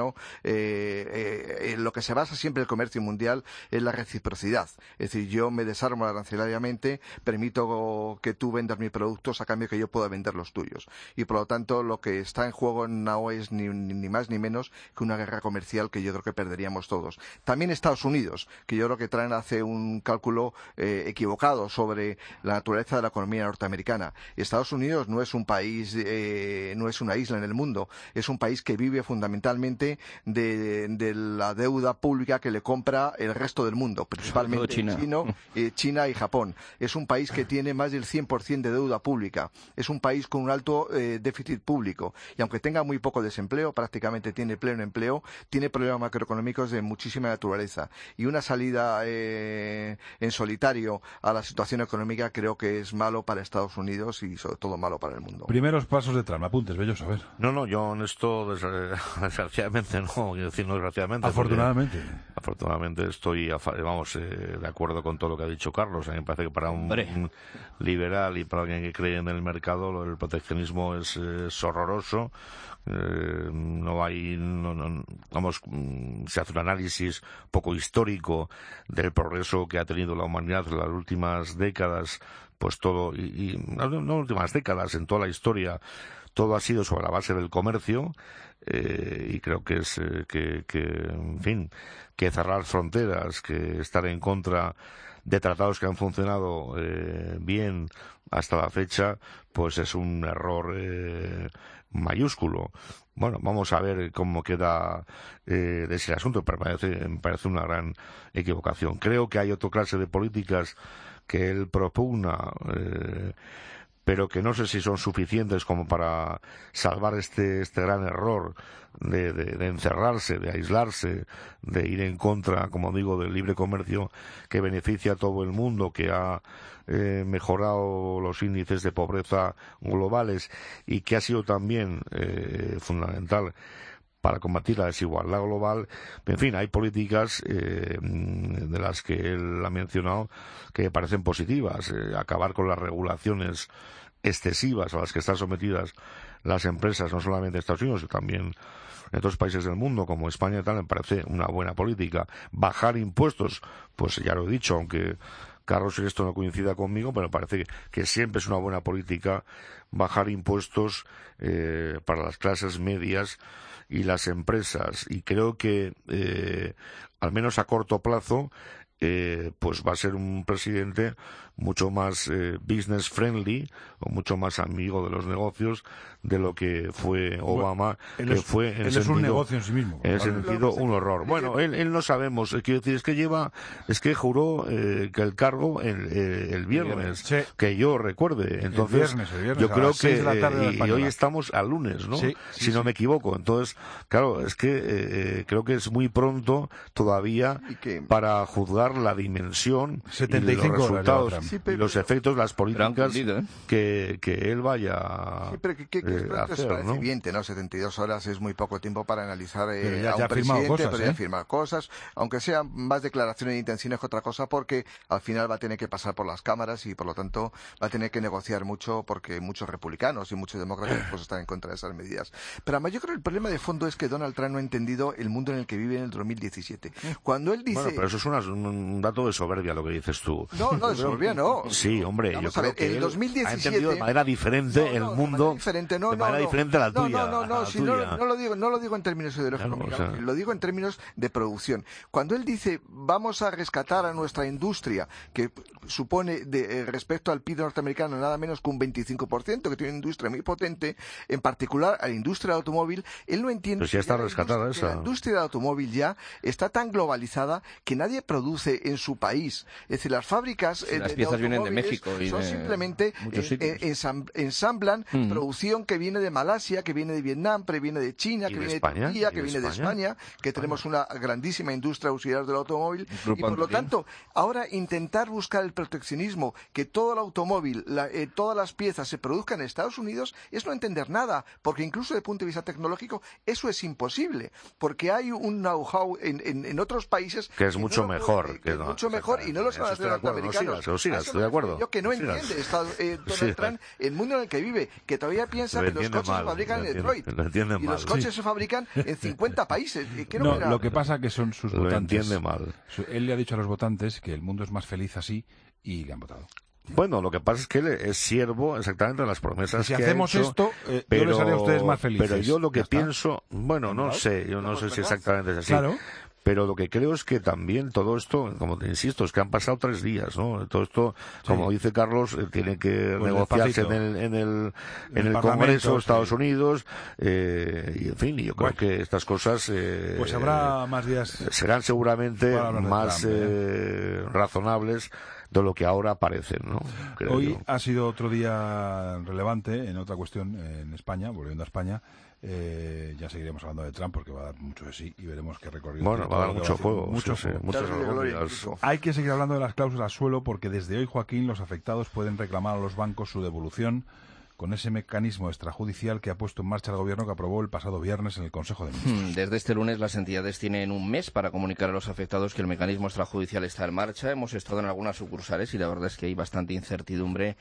eh, eh, lo que se basa siempre el comercio mundial es la reciprocidad. Es decir, yo me desarmo arancelariamente, permito que tú vendas mis productos a cambio que yo pueda vender los tuyos. Y por lo tanto, lo que está en juego no es ni, ni más ni menos que una guerra comercial que yo creo que perderíamos todos. También Estados Unidos, que yo creo que traen hace un cálculo eh, equivocado sobre la naturaleza de la economía norteamericana. Estados Unidos no es un país, eh, no es una isla en el mundo, es un país que vive fundamentalmente de, de la deuda pública que le compra el resto del mundo, principalmente China. Chino, eh, China y Japón. Es un país que tiene más del cien por ciento de deuda pública. Es un país con un alto eh, déficit público. Y aunque tenga muy poco desempleo, prácticamente tiene pleno empleo, tiene problemas macroeconómicos de muchísima naturaleza. Y una salida eh, en solitario a la situación económica creo que es malo para Estados Unidos y sobre todo malo para el mundo. Primeros pasos de Trump, apuntes, Belloso, a ver. No, no, yo en esto desgraciadamente no, quiero decir no desgraciadamente. Afortunadamente. Afortunadamente estoy, vamos, eh, de acuerdo con todo lo que ha dicho Carlos. A mí me parece que para un, un liberal y para alguien que cree en el mercado, el proteccionismo es, es horroroso. Eh, no hay, no, no, vamos, se hace un análisis poco histórico del progreso que ha tenido la humanidad en las últimas décadas, pues todo, y, y no, no últimas décadas, en toda la historia, todo ha sido sobre la base del comercio, eh, y creo que es eh, que, que, en fin, que cerrar fronteras, que estar en contra de tratados que han funcionado eh, bien hasta la fecha, pues es un error eh, mayúsculo. Bueno, vamos a ver cómo queda eh, de ese asunto, pero me parece, me parece una gran equivocación. Creo que hay otra clase de políticas que él propugna, eh, pero que no sé si son suficientes como para salvar este este gran error de, de, de encerrarse, de aislarse, de ir en contra, como digo, del libre comercio que beneficia a todo el mundo, que ha eh, mejorado los índices de pobreza globales y que ha sido también eh, fundamental para combatir la desigualdad global. En fin, hay políticas eh, de las que él ha mencionado que me parecen positivas. Eh, acabar con las regulaciones excesivas a las que están sometidas las empresas, no solamente en Estados Unidos, sino también en otros países del mundo, como España y tal, me parece una buena política. Bajar impuestos, pues ya lo he dicho, aunque Carlos en esto no coincida conmigo, pero me parece que, que siempre es una buena política bajar impuestos eh, para las clases medias y las empresas, y creo que eh, al menos a corto plazo eh, pues va a ser un presidente mucho más eh, business friendly o mucho más amigo de los negocios de lo que fue Obama, él que es, fue en él ese es sentido, un negocio en sí mismo. En ese sentido un horror. Bueno, él, él no sabemos, eh, quiero decir, es que lleva, es que juró eh, que el cargo el, eh, el viernes, sí. que yo recuerde. Entonces, el viernes, el viernes, yo creo que eh, y, y hoy estamos al lunes, ¿no? Sí, sí, si no sí. me equivoco. Entonces, claro, es que eh, creo que es muy pronto todavía para juzgar la dimensión setenta y cinco y los resultados horas, sí, y los efectos, las políticas cumplido, ¿eh? que, que él vaya Sí, pero que, que, que eh, es pronto, a es hacer, parece ¿no? bien, ¿no? setenta y dos horas es muy poco tiempo para analizar eh, Pero ya- a ya un ha firmado presidente, cosas, pero ya ¿eh? ha firmado cosas, aunque sean más declaraciones de intenciones que otra cosa, porque al final va a tener que pasar por las cámaras y por lo tanto va a tener que negociar mucho, porque muchos republicanos y muchos demócratas pues están en contra de esas medidas. Pero además yo creo que el problema de fondo es que Donald Trump no ha entendido el mundo en el que vive en el dos mil diecisiete. Cuando él dice... Bueno, pero eso es una- un dato de soberbia lo que dices tú. No, no, de soberbia no. Sí, hombre, Vamos yo a creo ver, que el él dos mil diecisiete ha entendido de manera diferente No, no, el de mundo, manera diferente, no, de no, manera no. diferente a la No, tuya. no, no, no, a la si no, tuya. no lo digo, no lo digo en términos ideológicos, Claro, o sea. lo digo en términos de producción. Cuando él dice vamos a rescatar a nuestra industria, que supone de, eh, respecto al P I B norteamericano nada menos que un veinticinco por ciento, que tiene una industria muy potente, en particular a la industria del automóvil, él no entiende Pues ya está que la rescatada industria- que esa. la industria del automóvil ya está tan globalizada que nadie produce en su país. Es decir, las fábricas Sí, eh, las de, piezas de vienen de automóviles México y son de simplemente muchos eh, sitios. eh, ensam- ensamblan Ujú. producción que viene de Malasia, que viene de Vietnam, que viene de China, ¿Y que de viene España? de Turquía, ¿Y que de viene de España? España, que tenemos una grandísima industria auxiliar del automóvil Grupo y por lo Antorín. tanto ahora intentar buscar el proteccionismo, que todo el automóvil, la- eh, todas las piezas se produzcan en Estados Unidos, es no entender nada, porque incluso desde el punto de vista tecnológico eso es imposible, porque hay un know-how en, en, en otros países Que es mucho no lo- mejor, que que es no, mucho mejor y no lo exactamente. van a Eso hacer estoy de acuerdo, no norteamericanos sigas, no sigas, sigas, estoy de acuerdo. Yo que no sigas. entiende Estado, eh, Donald Sí. Trump el mundo en el que vive, que todavía piensa Lo que los entiende coches mal, se fabrican lo en entiende- Detroit. lo entiende y los mal. coches Sí. se fabrican en cincuenta países. ¿Y qué no No, verá? lo que pasa que son sus Lo votantes. entiende mal. Su- Él le ha dicho a los votantes que el mundo es más feliz así y le han votado. Bueno, lo que pasa es que él es siervo exactamente de las promesas Y si que hacemos ha hecho, esto, eh, yo pero, les haré a ustedes más felices. Pero yo lo que Ya está. pienso, bueno, no sé, yo no sé si exactamente es así. Claro. Pero lo que creo es que también todo esto, como te insisto, es que han pasado tres días, ¿no? Todo esto, Sí. como dice Carlos, eh, tiene que Pues negociarse en despacito. el, en el, En en el el Parlamento, Congreso de Estados sí. Unidos, eh, y en fin, y yo creo Bueno. que estas cosas eh, Pues habrá más días. serán seguramente para hablar de más Trump, eh, razonables de lo que ahora parecen, ¿no? Creo Hoy yo. ha sido otro día relevante en otra cuestión en España, volviendo a España. Eh, ya seguiremos hablando de Trump porque va a dar mucho de sí y veremos qué recorrido. Bueno, tiene va a dar todo lo que mucho haciendo. juego, Mucho sí, sí, juego. muchas Muchas glorias, glorias. incluso. Hay que seguir hablando de las cláusulas suelo porque desde hoy, Joaquín, los afectados pueden reclamar a los bancos su devolución con ese mecanismo extrajudicial que ha puesto en marcha el Gobierno que aprobó el pasado viernes en el Consejo de Ministros. Desde este lunes las entidades tienen un mes para comunicar a los afectados que el mecanismo extrajudicial está en marcha. Hemos estado en algunas sucursales y la verdad es que hay bastante incertidumbre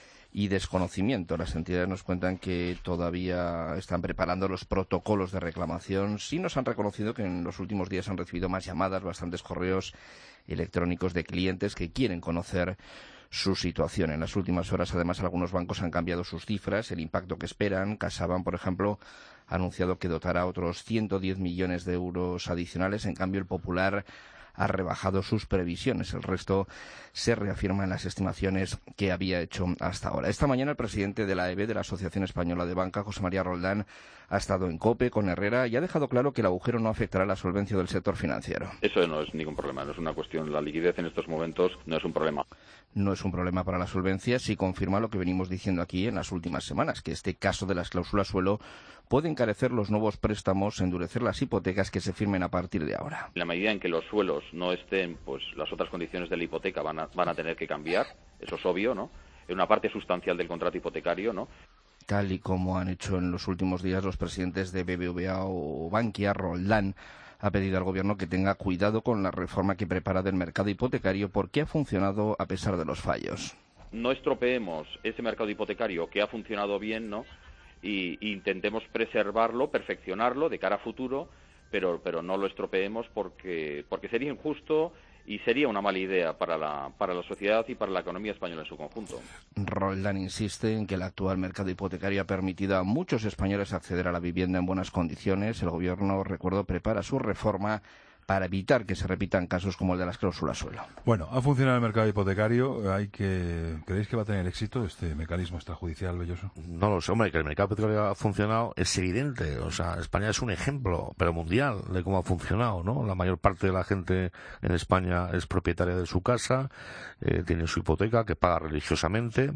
y desconocimiento. Las entidades nos cuentan que todavía están preparando los protocolos de reclamación. Sí nos han reconocido que en los últimos días han recibido más llamadas, bastantes correos electrónicos de clientes que quieren conocer su situación. En las últimas horas, además, algunos bancos han cambiado sus cifras, el impacto que esperan. CaixaBank, por ejemplo, ha anunciado que dotará otros ciento diez millones de euros adicionales. En cambio, el Popular ha rebajado sus previsiones. El resto se reafirma en las estimaciones que había hecho hasta ahora. Esta mañana el presidente de la E B, de la Asociación Española de Banca, José María Roldán, ha estado en COPE con Herrera y ha dejado claro que el agujero no afectará la solvencia del sector financiero. Eso no es ningún problema, no es una cuestión. La liquidez en estos momentos no es un problema. No es un problema para la solvencia si confirma lo que venimos diciendo aquí en las últimas semanas, que este caso de las cláusulas suelo puede encarecer los nuevos préstamos, endurecer las hipotecas que se firmen a partir de ahora. En la medida en que los suelos no estén, pues las otras condiciones de la hipoteca van a, van a tener que cambiar, eso es obvio, ¿no? En una parte sustancial del contrato hipotecario, ¿no? Tal y como han hecho en los últimos días los presidentes de B B V A o Bankia, Roldán ha pedido al Gobierno que tenga cuidado con la reforma que prepara del mercado hipotecario porque ha funcionado a pesar de los fallos. No estropeemos ese mercado hipotecario que ha funcionado bien, ¿no? Y, y intentemos preservarlo, perfeccionarlo de cara a futuro, pero, pero no lo estropeemos porque, porque sería injusto y sería una mala idea para la, para la sociedad y para la economía española en su conjunto. Roldán insiste en que el actual mercado hipotecario ha permitido a muchos españoles acceder a la vivienda en buenas condiciones. El Gobierno, recuerdo, prepara su reforma para evitar que se repitan casos como el de las cláusulas suelo. Bueno, ha funcionado el mercado hipotecario. Hay que ¿Creéis que va a tener éxito este mecanismo extrajudicial, Belloso? No lo sé, hombre, que el mercado petrolero ha funcionado es evidente. O sea, España es un ejemplo, pero mundial, de cómo ha funcionado, ¿no? La mayor parte de la gente en España es propietaria de su casa, eh, tiene su hipoteca que paga religiosamente,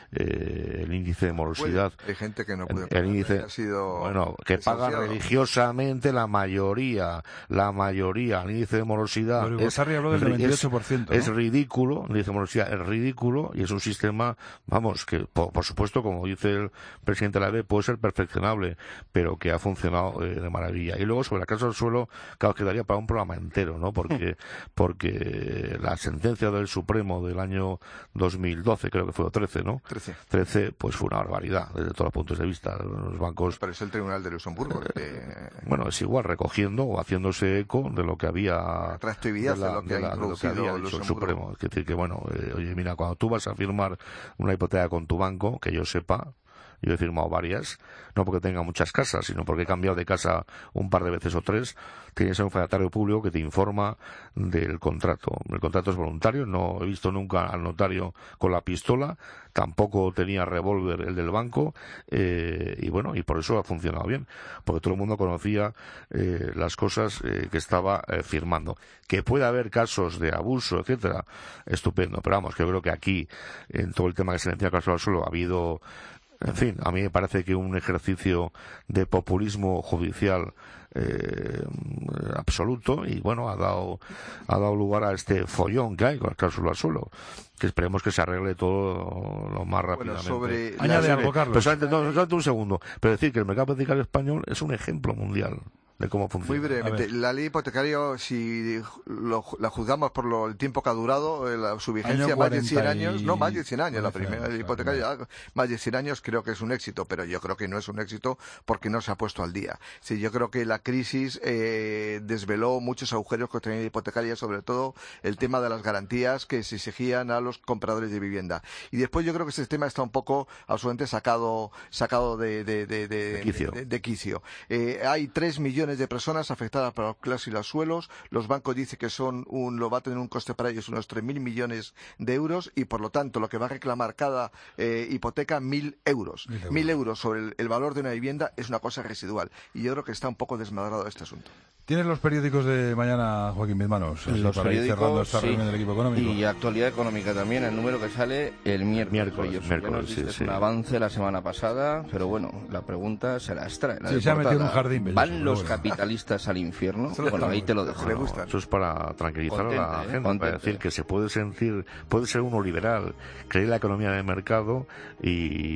eh, el índice de morosidad... Hay gente que no puede el, pagar, el índice, ha sido bueno, que paga desahuciado. religiosamente la mayoría, la mayoría. El índice de morosidad Pero es, Ibarzaharri habló del noventa y ocho por ciento, es, ¿no? es ridículo, el índice de morosidad es ridículo y es un sistema, vamos, que por, por supuesto, como dice el presidente de la E B, E, puede ser perfeccionable, pero que ha funcionado eh, de maravilla. Y luego sobre la casa del suelo, claro, quedaría para un programa entero, ¿no? Porque, porque la sentencia del Supremo del año dos mil doce, creo que fue, o trece, ¿no? trece. trece, pues fue una barbaridad desde todos los puntos de vista. Los bancos... Pero es el Tribunal de Luxemburgo. Que... Bueno, es igual, recogiendo o haciéndose eco de lo que había Retroactividad de, lo que, de, la, ha de lo que había dicho el Supremo. Es decir, que bueno, eh, oye, mira, cuando tú vas a firmar una hipoteca con tu banco, que yo sepa, yo he firmado varias, no porque tenga muchas casas, sino porque he cambiado de casa un par de veces o tres, tienes a un fedatario público que te informa del contrato. El contrato es voluntario, no he visto nunca al notario con la pistola, tampoco tenía revólver el del banco, eh, y bueno, y por eso ha funcionado bien, porque todo el mundo conocía eh, las cosas eh, que estaba eh, firmando. Que puede haber casos de abuso, etcétera, estupendo, pero vamos, que yo creo que aquí, en todo el tema que se decía cláusula suelo, ha habido... En fin, a mí me parece que un ejercicio de populismo judicial eh, absoluto y bueno, ha dado ha dado lugar a este follón que hay con la cláusula suelo, que esperemos que se arregle todo lo más rápidamente. Bueno, sobre... Añade algo, Carlos. Pero solamente, no, solamente un segundo, pero decir que el mercado hipotecario español es un ejemplo mundial. de cómo funciona. Muy brevemente, la ley hipotecaria, si lo, la juzgamos por lo, el tiempo que ha durado, la, su vigencia, más de cien años, no, más de cien años, la primera ley hipotecaria, más de cien años, creo que es un éxito, pero yo creo que no es un éxito porque no se ha puesto al día. Sí, yo creo que la crisis eh, desveló muchos agujeros que tenía la hipotecaria, sobre todo el tema de las garantías que se exigían a los compradores de vivienda. Y después yo creo que ese tema está un poco absolutamente sacado, sacado de, de, de, de, de quicio. De, de quicio. Eh, hay tres millones de personas afectadas por los cláusulas suelos. Los bancos dicen que son un, lo va a tener un coste para ellos unos tres mil millones de euros y por lo tanto lo que va a reclamar cada eh, hipoteca mil euros. Mil euros. Mil euros sobre el, el valor de una vivienda es una cosa residual. Y yo creo que está un poco desmadrado este asunto. ¿Tienes los periódicos de mañana, Joaquín, mis manos? Los para ir cerrando esta sí. reunión del equipo económico. Y actualidad económica también, el número que sale el miércoles. Miércoles, miércoles sí, es sí. un avance la semana pasada, pero bueno, la pregunta se las trae. La sí, se ha metido en un jardín belloso. ¿Van los bueno. capitalistas al infierno? Bueno, ahí te lo dejo. No, eso es para tranquilizar Contente, a la gente, ¿eh? Contente. Para decir que se puede sentir, puede ser uno liberal, creer la economía de mercado y,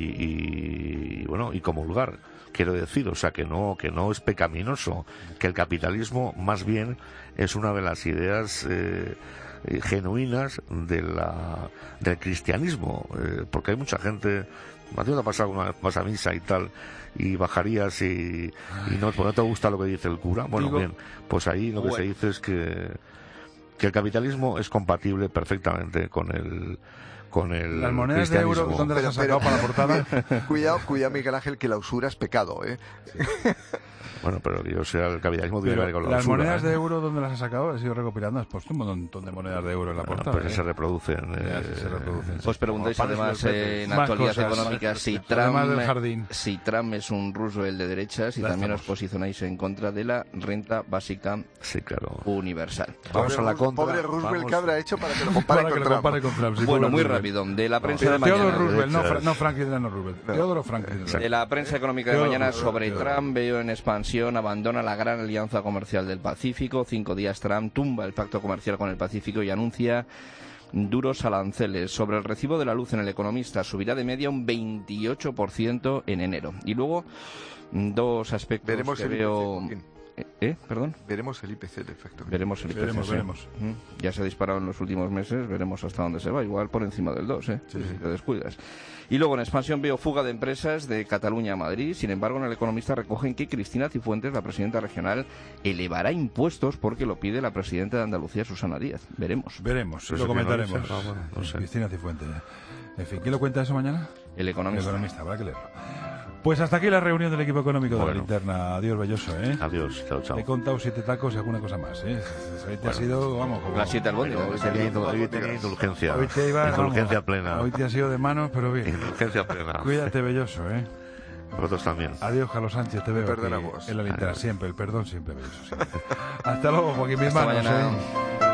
y bueno, y comulgar. Quiero decir, o sea, que no, que no es pecaminoso, que el capitalismo más bien es una de las ideas eh, genuinas de la, del cristianismo, eh, porque hay mucha gente, a ti te ha pasado una vez más a misa y tal, y bajarías y, y no, pues no te gusta lo que dice el cura, bueno, Digo, bien, pues ahí lo que bueno. se dice es que, que el capitalismo es compatible perfectamente con el con el las monedas de euro, ¿dónde las has sacado para la portada? Cuidado, cuidado, Miguel Ángel, que la usura es pecado, ¿eh? Sí. Bueno, pero yo sea el capitalismo tiene que ver con la las usura. ¿Las monedas ¿eh? de euro dónde las has sacado? Has ido recopilando, has puesto un montón de monedas de euro en la bueno, portada. Pues ¿eh? se reproducen. Eh, eh, se reproducen. Os preguntáis además eh, en actualidad cosas, económica si Trump, si Trump es un Roosevelt de derechas y ya también estamos. Os posicionáis en contra de la renta básica sí, claro. universal. Vamos pobre, a la contra. Pobre Roosevelt, ¿qué habrá hecho para que lo compare, para con, que Trump? lo compare con Trump? Sí, bueno, muy Roosevelt. rápido. De la prensa no, de mañana. Teodoro Roosevelt, no, Fra no Franklin Delano Roosevelt. No. Teodoro Franklin. De la prensa económica de mañana sobre Trump, veo en expansión, abandona la gran alianza comercial del Pacífico. Cinco días Trump tumba el pacto comercial con el Pacífico y anuncia duros aranceles. Sobre el recibo de la luz en El Economista, subirá de media un veintiocho por ciento en enero. Y luego, dos aspectos Veremos que veo... ¿Eh? ¿Perdón? Veremos el I P C de efecto. Veremos el I P C. Veremos, veremos. ¿Mm? Ya se ha disparado en los últimos meses, veremos hasta dónde se va. Igual por encima del dos, ¿eh? Sí, si te descuidas. Y luego en expansión veo fuga de empresas de Cataluña a Madrid. Sin embargo, en El Economista recogen que Cristina Cifuentes, la presidenta regional, elevará impuestos porque lo pide la presidenta de Andalucía, Susana Díaz. Veremos. Veremos, lo comentaremos. No, bueno, no sé. Cristina Cifuentes. En fin, ¿quién lo cuenta eso mañana? El Economista. El Economista, habrá que leerlo. Pues hasta aquí la reunión del equipo económico bueno. de la linterna. Adiós, Belloso, ¿eh? Adiós, chao, chao. He contado siete tacos y alguna cosa más, ¿eh? Hoy te bueno. ha sido, vamos, como... Las siete al bote. Hoy tenía indulgencia. Hoy te iba, indulgencia vamos, plena. Hoy te ha sido de manos, pero bien. Indulgencia plena. Cuídate, Belloso, ¿eh? Vosotros también. Adiós, Carlos Sánchez, te veo aquí en la linterna. Adiós. Siempre, el perdón siempre, Belloso. Siempre. Hasta luego, Joaquín, mis manos, mañana. ¿eh?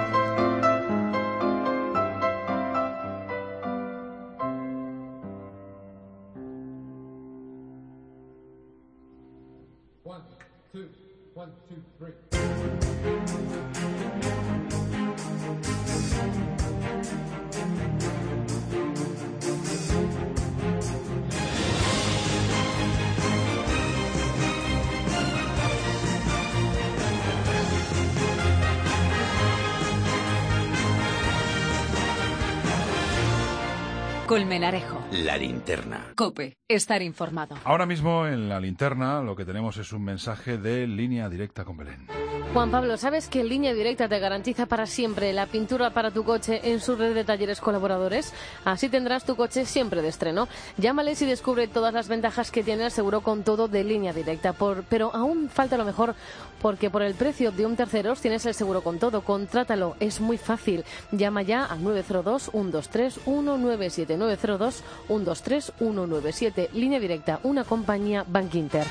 Colmenarejo. La linterna. COPE. Estar informado. Ahora mismo en la linterna lo que tenemos es un mensaje de Línea Directa con Belén. Juan Pablo, ¿sabes que Línea Directa te garantiza para siempre la pintura para tu coche en su red de talleres colaboradores? Así tendrás tu coche siempre de estreno. Llámales y descubre todas las ventajas que tiene el seguro con todo de Línea Directa. Por, pero aún falta lo mejor, porque por el precio de un terceros tienes el seguro con todo. Contrátalo, es muy fácil. Llama ya al nueve cero dos, uno dos tres, uno nueve siete, nueve cero dos, uno dos tres, uno nueve siete. Línea Directa, una compañía Bankinter.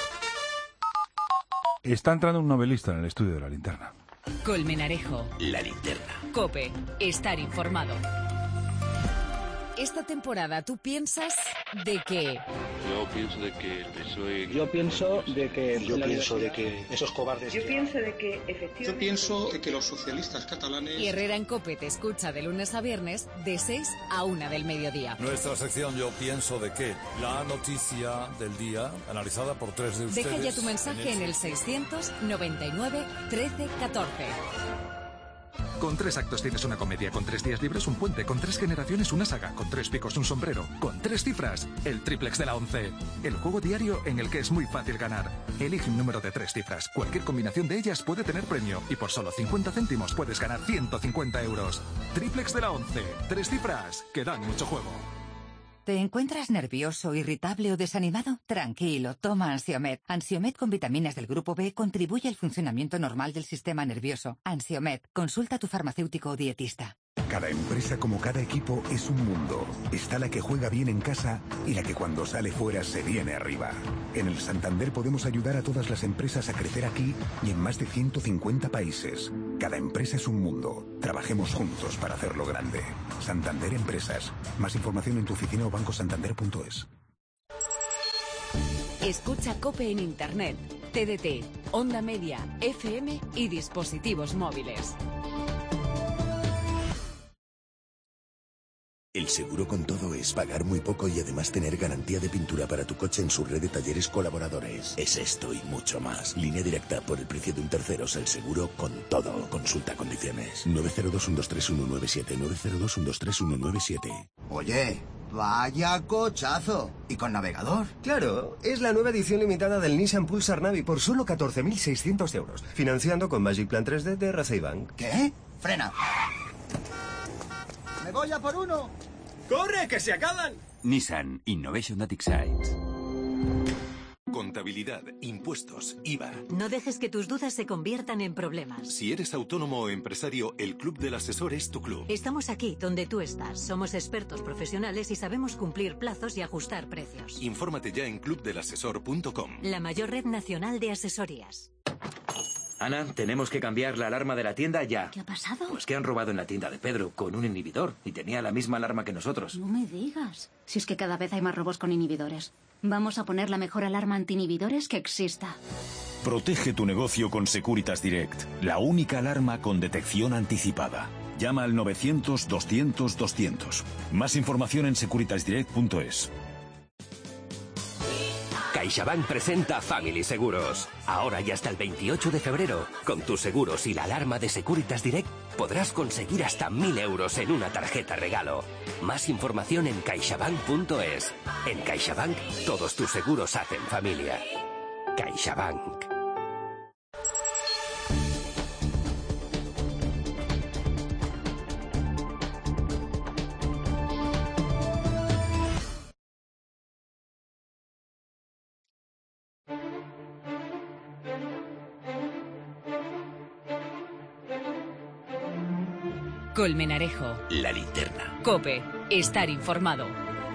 Está entrando un novelista en el estudio de la linterna. Colmenarejo. La linterna. COPE. Estar informado. Esta temporada tú piensas de que... Yo pienso de que el P S O E... Yo pienso de que... Yo pienso de que esos cobardes... Yo pienso de que efectivamente... Yo pienso de que los socialistas catalanes... Y Herrera en COPE te escucha de lunes a viernes de seis a una del mediodía. Nuestra sección Yo pienso de que, la noticia del día, analizada por tres de ustedes... Deja ya tu mensaje en el seiscientos noventa y nueve trece catorce. Con tres actos tienes una comedia, con tres días libres un puente, con tres generaciones una saga, con tres picos un sombrero, con tres cifras, el triplex de la once. El juego diario en el que es muy fácil ganar. Elige un número de tres cifras, cualquier combinación de ellas puede tener premio y por solo cincuenta céntimos puedes ganar ciento cincuenta euros. Triplex de la once, tres cifras que dan mucho juego. ¿Te encuentras nervioso, irritable o desanimado? Tranquilo, toma Ansiomed. Ansiomed con vitaminas del grupo B contribuye al funcionamiento normal del sistema nervioso. Ansiomed, consulta a tu farmacéutico o dietista. Cada empresa, como cada equipo, es un mundo. Está la que juega bien en casa y la que cuando sale fuera se viene arriba. En el Santander podemos ayudar a todas las empresas a crecer aquí y en más de ciento cincuenta países. Cada empresa es un mundo. Trabajemos juntos para hacerlo grande. Santander Empresas. Más información en tu oficina o banco santander punto es. Escucha COPE en Internet, T D T, Onda Media, F M y dispositivos móviles. El seguro con todo es pagar muy poco y además tener garantía de pintura para tu coche en su red de talleres colaboradores. Es esto y mucho más. Línea Directa, por el precio de un tercero, es el seguro con todo. Consulta condiciones. nueve cero dos, uno dos tres, uno nueve siete. nueve cero dos, uno dos tres, uno nueve siete. Oye, vaya cochazo. ¿Y con navegador? Claro, es la nueva edición limitada del Nissan Pulsar Navi por solo catorce mil seiscientos euros. Financiando con Magic Plan tres D de R C I Bank. ¿Qué? Frena. ¡Me voy a por uno! ¡Corre, que se acaban! Nissan Innovation that excites. Contabilidad, impuestos, I V A. No dejes que tus dudas se conviertan en problemas. Si eres autónomo o empresario, el Club del Asesor es tu club. Estamos aquí, donde tú estás. Somos expertos profesionales y sabemos cumplir plazos y ajustar precios. Infórmate ya en club del asesor punto com. La mayor red nacional de asesorías. Ana, tenemos que cambiar la alarma de la tienda ya. ¿Qué ha pasado? Pues que han robado en la tienda de Pedro con un inhibidor y tenía la misma alarma que nosotros. No me digas. Si es que cada vez hay más robos con inhibidores. Vamos a poner la mejor alarma anti-inhibidores que exista. Protege tu negocio con Securitas Direct, la única alarma con detección anticipada. Llama al novecientos, doscientos, doscientos. Más información en securitas direct punto es. CaixaBank presenta Family Seguros. Ahora y hasta el veintiocho de febrero, con tus seguros y la alarma de Securitas Direct, podrás conseguir hasta mil euros en una tarjeta regalo. Más información en caixabank punto es. En CaixaBank, todos tus seguros hacen familia. CaixaBank. Colmenarejo. La linterna. COPE. Estar informado.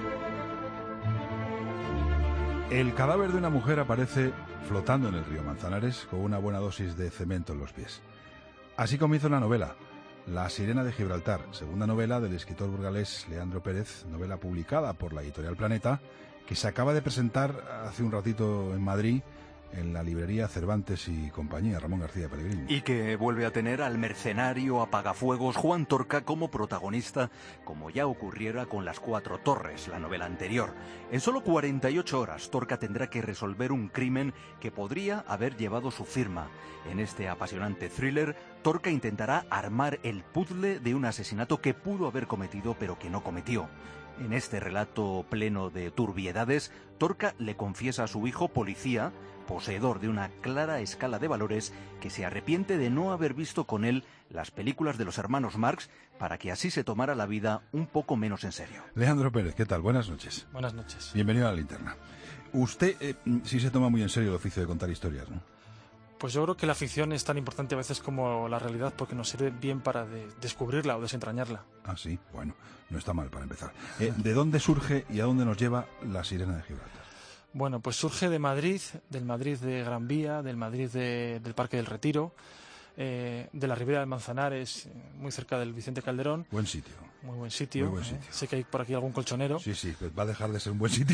El cadáver de una mujer aparece flotando en el río Manzanares con una buena dosis de cemento en los pies. Así comienza la novela, La sirena de Gibraltar, segunda novela del escritor burgalés Leandro Pérez, novela publicada por la editorial Planeta, que se acaba de presentar hace un ratito en Madrid, en la librería Cervantes y compañía, Ramón García Pellegrini. Y que vuelve a tener al mercenario apagafuegos Juan Torca como protagonista, como ya ocurriera con Las Cuatro Torres, la novela anterior. En solo cuarenta y ocho horas, Torca tendrá que resolver un crimen que podría haber llevado su firma. En este apasionante thriller, Torca intentará armar el puzzle de un asesinato que pudo haber cometido pero que no cometió. En este relato pleno de turbiedades, Torca le confiesa a su hijo, policía, poseedor de una clara escala de valores, que se arrepiente de no haber visto con él las películas de los hermanos Marx para que así se tomara la vida un poco menos en serio. Leandro Pérez, ¿qué tal? Buenas noches. Buenas noches. Bienvenido a La Linterna. Usted eh, sí se toma muy en serio el oficio de contar historias, ¿no? Pues yo creo que la ficción es tan importante a veces como la realidad porque nos sirve bien para de descubrirla o desentrañarla. Ah, sí, bueno, no está mal para empezar. Eh, ¿De dónde surge y a dónde nos lleva La sirena de Gibraltar? Bueno, pues surge de Madrid, del Madrid de Gran Vía, del Madrid de, del Parque del Retiro. eh, de la Ribera del Manzanares, muy cerca del Vicente Calderón. Buen sitio. Muy buen sitio. Muy buen eh. sitio. Sé que hay por aquí algún colchonero. Sí, sí, pues va a dejar de ser un buen sitio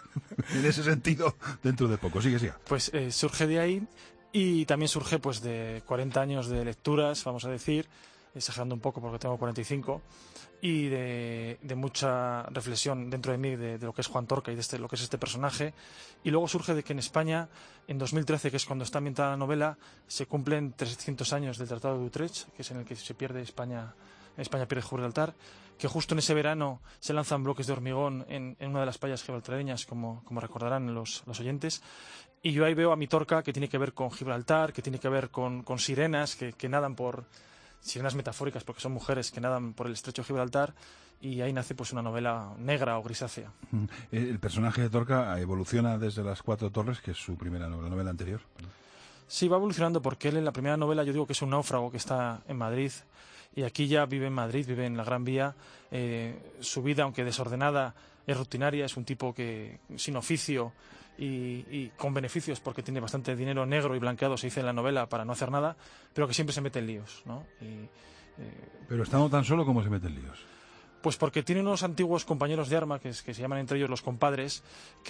en ese sentido dentro de poco. Sigue, sigue. Pues eh, surge de ahí y también surge pues de cuarenta años de lecturas, vamos a decir, exagerando un poco porque tengo cuarenta y cinco, y de, de mucha reflexión dentro de mí de, de lo que es Juan Torca y de este, lo que es este personaje. Y luego surge de que en España, en dos mil trece, que es cuando está ambientada la novela, se cumplen trescientos años del Tratado de Utrecht, que es en el que se pierde España, España pierde Gibraltar, que justo en ese verano se lanzan bloques de hormigón en, en una de las playas gibraltareñas, como, como recordarán los, los oyentes. Y yo ahí veo a mi Torca, que tiene que ver con Gibraltar, que tiene que ver con, con sirenas, que, que nadan por... sirenas metafóricas, porque son mujeres que nadan por el estrecho de Gibraltar, y ahí nace pues una novela negra o grisácea. El personaje de Torca evoluciona desde Las Cuatro Torres, que es su primera novela, novela anterior. Sí, va evolucionando porque él en la primera novela yo digo que es un náufrago que está en Madrid, y aquí ya vive en Madrid, vive en la Gran Vía. Eh, su vida, aunque desordenada, es rutinaria, es un tipo que sin oficio y, y con beneficios, porque tiene bastante dinero negro y blanqueado, se dice en la novela, para no hacer nada, pero que siempre se mete en líos, ¿no? Y, eh, pero estando tan solo, ¿cómo se mete en líos? Pues porque tiene unos antiguos compañeros de arma, que, es, que se llaman entre ellos los compadres,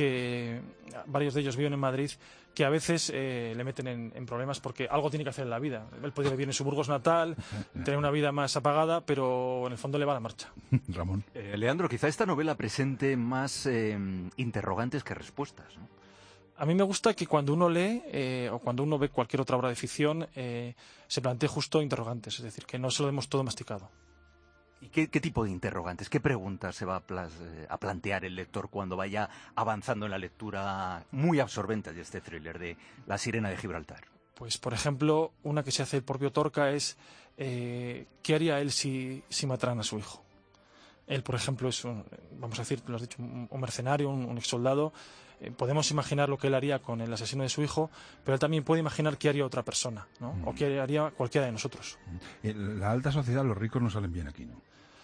que varios de ellos viven en Madrid, que a veces eh, le meten en, en problemas porque algo tiene que hacer en la vida. Él podría vivir en su Burgos natal, tener una vida más apagada, pero en el fondo le va la marcha. Ramón. Eh, Leandro, quizá esta novela presente más eh, interrogantes que respuestas, ¿no? A mí me gusta que cuando uno lee eh, o cuando uno ve cualquier otra obra de ficción eh, se plantee justo interrogantes, es decir, que no se lo demos todo masticado. ¿Y qué, qué tipo de interrogantes, qué preguntas se va a, plas, eh, a plantear el lector cuando vaya avanzando en la lectura muy absorbente de este thriller de La Sirena de Gibraltar? Pues, por ejemplo, una que se hace el propio Torca es eh, ¿qué haría él si, si mataran a su hijo? Él, por ejemplo, es un, vamos a decir, lo has dicho, un, un mercenario, un, un exsoldado. Eh, podemos imaginar lo que él haría con el asesino de su hijo, pero él también puede imaginar qué haría otra persona, ¿no? Mm. O qué haría cualquiera de nosotros. En la alta sociedad, los ricos no salen bien aquí, ¿no?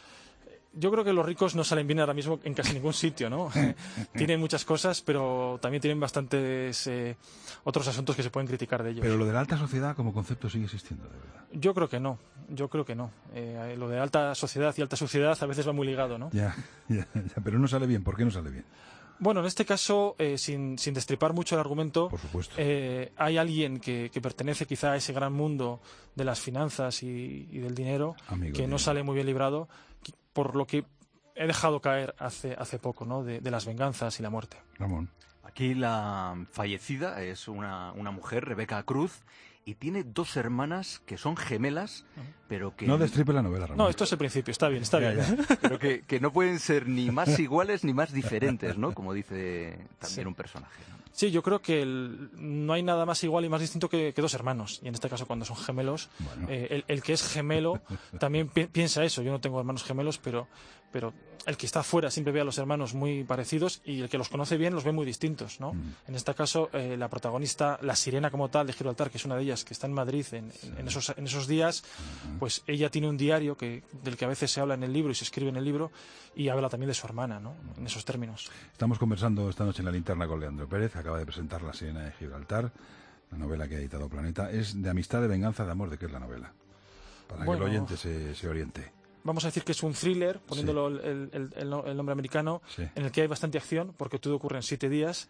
Yo creo que los ricos no salen bien ahora mismo en casi ningún sitio, ¿no? Tienen muchas cosas, pero también tienen bastantes eh, otros asuntos que se pueden criticar de ellos. Pero lo de la alta sociedad como concepto sigue existiendo, de verdad. Yo creo que no, yo creo que no. Eh, lo de alta sociedad y alta suciedad a veces va muy ligado, ¿no? Ya, ya, ya, pero no sale bien. ¿Por qué no sale bien? Bueno, en este caso, eh, sin, sin destripar mucho el argumento, por supuesto. Eh, hay alguien que, que pertenece quizá a ese gran mundo de las finanzas y, y del dinero, Amigo que no sale muy bien librado, por lo que he dejado caer hace, hace poco, ¿no? De, de las venganzas y la muerte. Ramón. Aquí la fallecida es una, una mujer, Rebeca Cruz, y tiene dos hermanas que son gemelas, pero que... No destripe la novela, Ramón. No, esto es el principio, está bien, está ya, bien. Ya. Pero que, que no pueden ser ni más iguales ni más diferentes, ¿no? Como dice también sí. un personaje, ¿no? Sí, yo creo que el, no hay nada más igual y más distinto que, que dos hermanos. Y en este caso, cuando son gemelos, bueno. eh, el, el que es gemelo también pi piensa eso. Yo no tengo hermanos gemelos, pero, pero el que está afuera siempre ve a los hermanos muy parecidos y el que los conoce bien los ve muy distintos, ¿no? Mm. En este caso, eh, la protagonista, la sirena como tal de Gibraltar, que es una de ellas que está en Madrid en, sí. en, en, esos, en esos días, uh-huh. pues ella tiene un diario que, del que a veces se habla en el libro y se escribe en el libro y habla también de su hermana, ¿no? En esos términos. Estamos conversando esta noche en la linterna con Leandro Pérez, acaba de presentar La Sirena de Gibraltar, la novela que ha editado Planeta. Es de amistad, de venganza, de amor. ¿De qué es la novela? Para bueno, que el oyente se, se oriente. Vamos a decir que es un thriller, poniéndolo sí. el, el, el, el nombre americano, sí. en el que hay bastante acción, porque todo ocurre en siete días,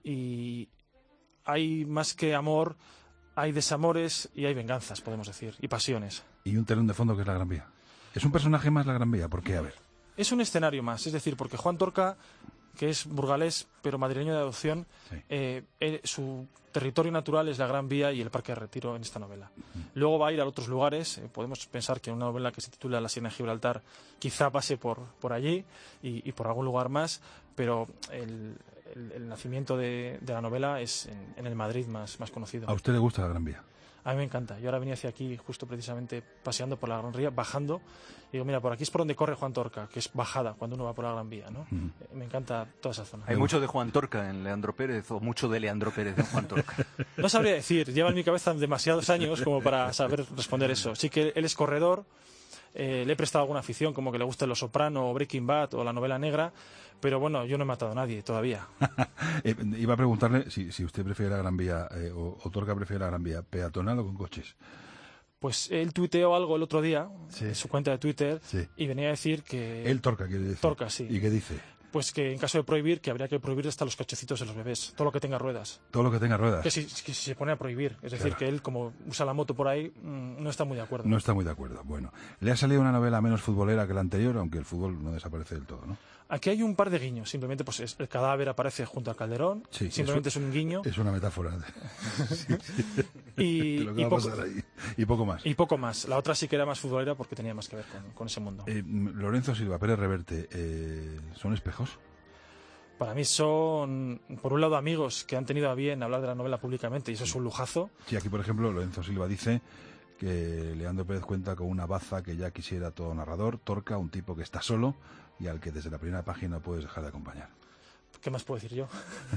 y hay más que amor, hay desamores y hay venganzas, podemos decir, y pasiones. Y un telón de fondo que es la Gran Vía. ¿Es un personaje más la Gran Vía? ¿Por qué? A ver. Es un escenario más, es decir, porque Juan Torca, que es burgalés, pero madrileño de adopción, sí. eh, eh, su territorio natural es la Gran Vía y el Parque de Retiro en esta novela. Uh-huh. Luego va a ir a otros lugares, eh, podemos pensar que una novela que se titula La Sirena de Gibraltar quizá pase por, por allí y, y por algún lugar más, pero el, el, el nacimiento de, de la novela es en, en el Madrid más, más conocido. ¿A usted le gusta la Gran Vía? A mí me encanta. Yo ahora venía hacia aquí justo precisamente paseando por la Gran Vía, bajando, y digo, mira, por aquí es por donde corre Juan Torca, que es bajada cuando uno va por la Gran Vía, ¿no? Mm. Me encanta toda esa zona. ¿Hay mucho de Juan Torca en Leandro Pérez o mucho de Leandro Pérez en Juan Torca? No sabría decir, lleva en mi cabeza demasiados años como para saber responder eso. Sí que él es corredor, eh, le he prestado alguna afición, como que le gusta Los Soprano o Breaking Bad o la novela negra, pero bueno, yo no he matado a nadie todavía. eh, iba a preguntarle si, si usted prefiere la Gran Vía, eh, o, o Torca prefiere la Gran Vía, peatonal o con coches. Pues él tuiteó algo el otro día, Sí. en su cuenta de Twitter, Sí. y venía a decir que... El Torca, quiere decir. Torca, sí. ¿Y qué dice? Pues que en caso de prohibir, que habría que prohibir hasta los cochecitos de los bebés, todo lo que tenga ruedas. Todo lo que tenga ruedas. Que si, que si se pone a prohibir. Es decir, Claro. que él, como usa la moto por ahí, mmm, no está muy de acuerdo. No está muy de acuerdo. Bueno, le ha salido una novela menos futbolera que la anterior, aunque el fútbol no desaparece del todo, ¿no? Aquí hay un par de guiños. Simplemente, pues es- el cadáver aparece junto al Calderón. Sí, Simplemente eso- es un guiño. Es una metáfora. Sí, sí. Y, De lo que y va a poco, pasar ahí. Y poco más. y poco más. La otra sí que era más futbolera porque tenía más que ver con, con ese mundo. Eh, Lorenzo Silva, Pérez Reverte, eh, ¿son espejos? Para mí son, por un lado, amigos que han tenido a bien hablar de la novela públicamente, y eso es un lujazo. Sí, aquí, por ejemplo, Lorenzo Silva dice que Leandro Pérez cuenta con una baza que ya quisiera todo narrador, Torca, un tipo que está solo y al que desde la primera página no puedes dejar de acompañar. ¿Qué más puedo decir yo?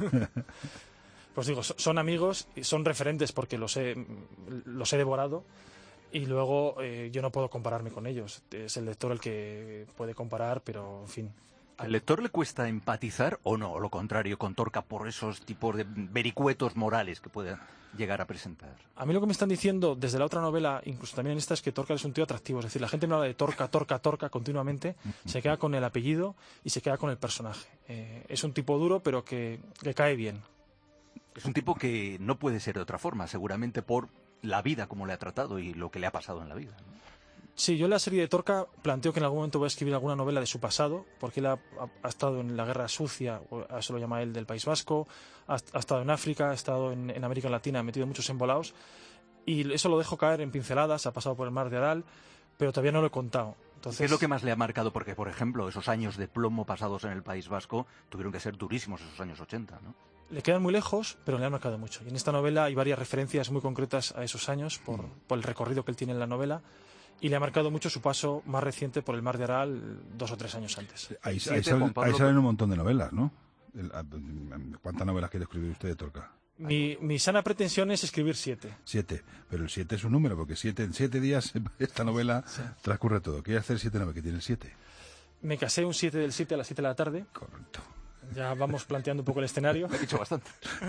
Pues digo, so- son amigos y son referentes porque los he, los he devorado, y luego eh, yo no puedo compararme con ellos. Es el lector el que puede comparar, pero en fin. ¿Al lector le cuesta empatizar o no? O lo contrario, con Torca por esos tipos de vericuetos morales que puede llegar a presentar. A mí lo que me están diciendo desde la otra novela, incluso también en esta, es que Torca es un tío atractivo. Es decir, la gente me habla de Torca, Torca, Torca continuamente, se queda con el apellido y se queda con el personaje. Eh, es un tipo duro, pero que, que cae bien. Es un tipo que no puede ser de otra forma, seguramente por la vida como le ha tratado y lo que le ha pasado en la vida, ¿no? Sí, yo en la serie de Torca planteo que en algún momento voy a escribir alguna novela de su pasado, porque él ha, ha estado en la Guerra Sucia, o eso lo llama él, del País Vasco, ha, ha estado en África, ha estado en, en América Latina, ha metido muchos embolados, y eso lo dejo caer en pinceladas, ha pasado por el Mar de Aral, pero todavía no lo he contado. Entonces, ¿Qué es lo que más le ha marcado? Porque, por ejemplo, esos años de plomo pasados en el País Vasco tuvieron que ser durísimos, esos años ochenta, ¿no? le quedan muy lejos, pero le han marcado mucho. Y en esta novela hay varias referencias muy concretas a esos años, por, por el recorrido que él tiene en la novela, y le ha marcado mucho su paso más reciente por el Mar de Aral dos o tres años antes. Ahí, Siete, ahí, salen, Juan Pablo, ahí salen un montón de novelas, ¿no? El- ¿Cuántas novelas quiere escribir usted de Torca? Mi, mi sana pretensión es escribir siete. Siete. Pero el siete es un número, porque siete, en siete días esta novela transcurre todo. Quiere hacer siete novelas, que tiene el siete. Me casé un siete del siete a las siete de la tarde. Correcto. Ya vamos planteando un poco el escenario. Me he dicho bastante.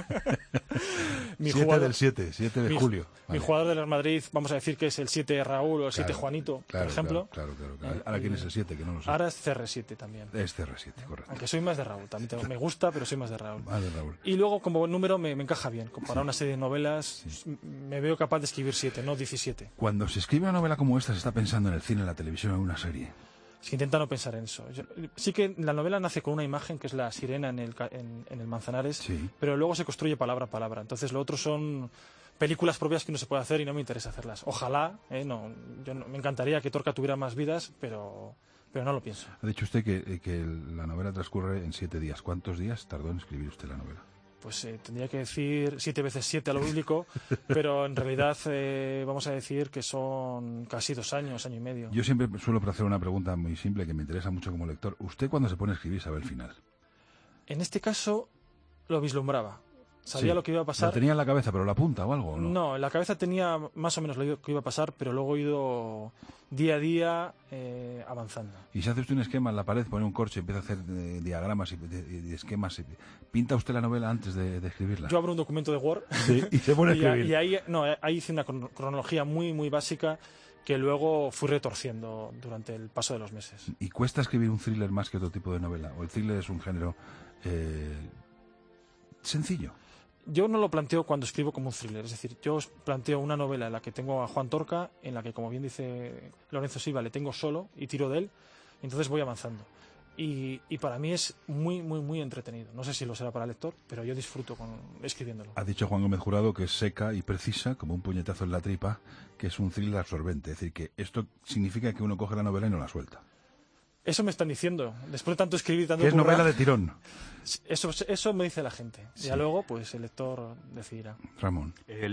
Mi siete jugador- del siete, siete de mi- julio. Mi Vale. jugador del Real Madrid, vamos a decir que es el siete Raúl o el siete Claro, Juanito, claro, por ejemplo. Claro, claro, claro. Ahora, ¿quién es el siete? Que no lo sé. Ahora es C R siete también. Es C R siete, correcto. Aunque soy más de Raúl, también tengo- me gusta, pero soy más de Raúl. Más de Raúl. Y luego, como número, me, me encaja bien. Para una serie de novelas, m- me veo capaz de escribir siete, no diecisiete. Cuando se escribe una novela como esta, se está pensando en el cine, en la televisión, en una serie. Es que intenta no pensar en eso. Yo- sí que la novela nace con una imagen que es la sirena en el, ca- en, en el Manzanares, Sí. pero luego se construye palabra a palabra. Entonces, lo otro son películas propias que uno se puede hacer y no me interesa hacerlas. Ojalá, ¿eh? no, yo no- me encantaría que Torca tuviera más vidas, pero, pero no lo pienso. Ha dicho usted que, eh, que la novela transcurre en siete días. ¿Cuántos días tardó en escribir usted la novela? Pues eh, tendría que decir siete veces siete a lo bíblico, pero en realidad eh, vamos a decir que son casi dos años, año y medio. Yo siempre suelo hacer una pregunta muy simple que me interesa mucho como lector. ¿Usted cuando se pone a escribir sabe el final? En este caso lo vislumbraba. Sabía Sí. lo que iba a pasar. ¿Lo tenía en la cabeza, pero la apunta o algo? ¿O no? No, en la cabeza tenía más o menos lo que iba a pasar, pero luego he ido día a día eh, avanzando. Y si hace usted un esquema en la pared, pone un corcho y empieza a hacer eh, diagramas y, y- y esquemas, y- ¿pinta usted la novela antes de, de escribirla? Yo abro un documento de Word Sí, y se pone a y, escribir. y ahí, no, ahí hice una crono- cronología muy, muy básica que luego fui retorciendo durante el paso de los meses. ¿Y cuesta escribir un thriller más que otro tipo de novela? ¿O el thriller es un género eh, sencillo? Yo no lo planteo cuando escribo como un thriller, es decir, yo os planteo una novela en la que tengo a Juan Torca, en la que, como bien dice Lorenzo Silva, le tengo solo y tiro de él, y entonces voy avanzando. Y, y para mí es muy, muy, muy entretenido. No sé si lo será para el lector, pero yo disfruto con escribiéndolo. Ha dicho Juan Gómez Jurado que es seca y precisa, como un puñetazo en la tripa, que es un thriller absorbente. Es decir, que esto significa que uno coge la novela y no la suelta. Eso me están diciendo. Después de tanto escribir, tanto Que es currar, novela de tirón. Eso, eso me dice la gente. Sí. Ya luego, pues el lector decidirá. Ramón.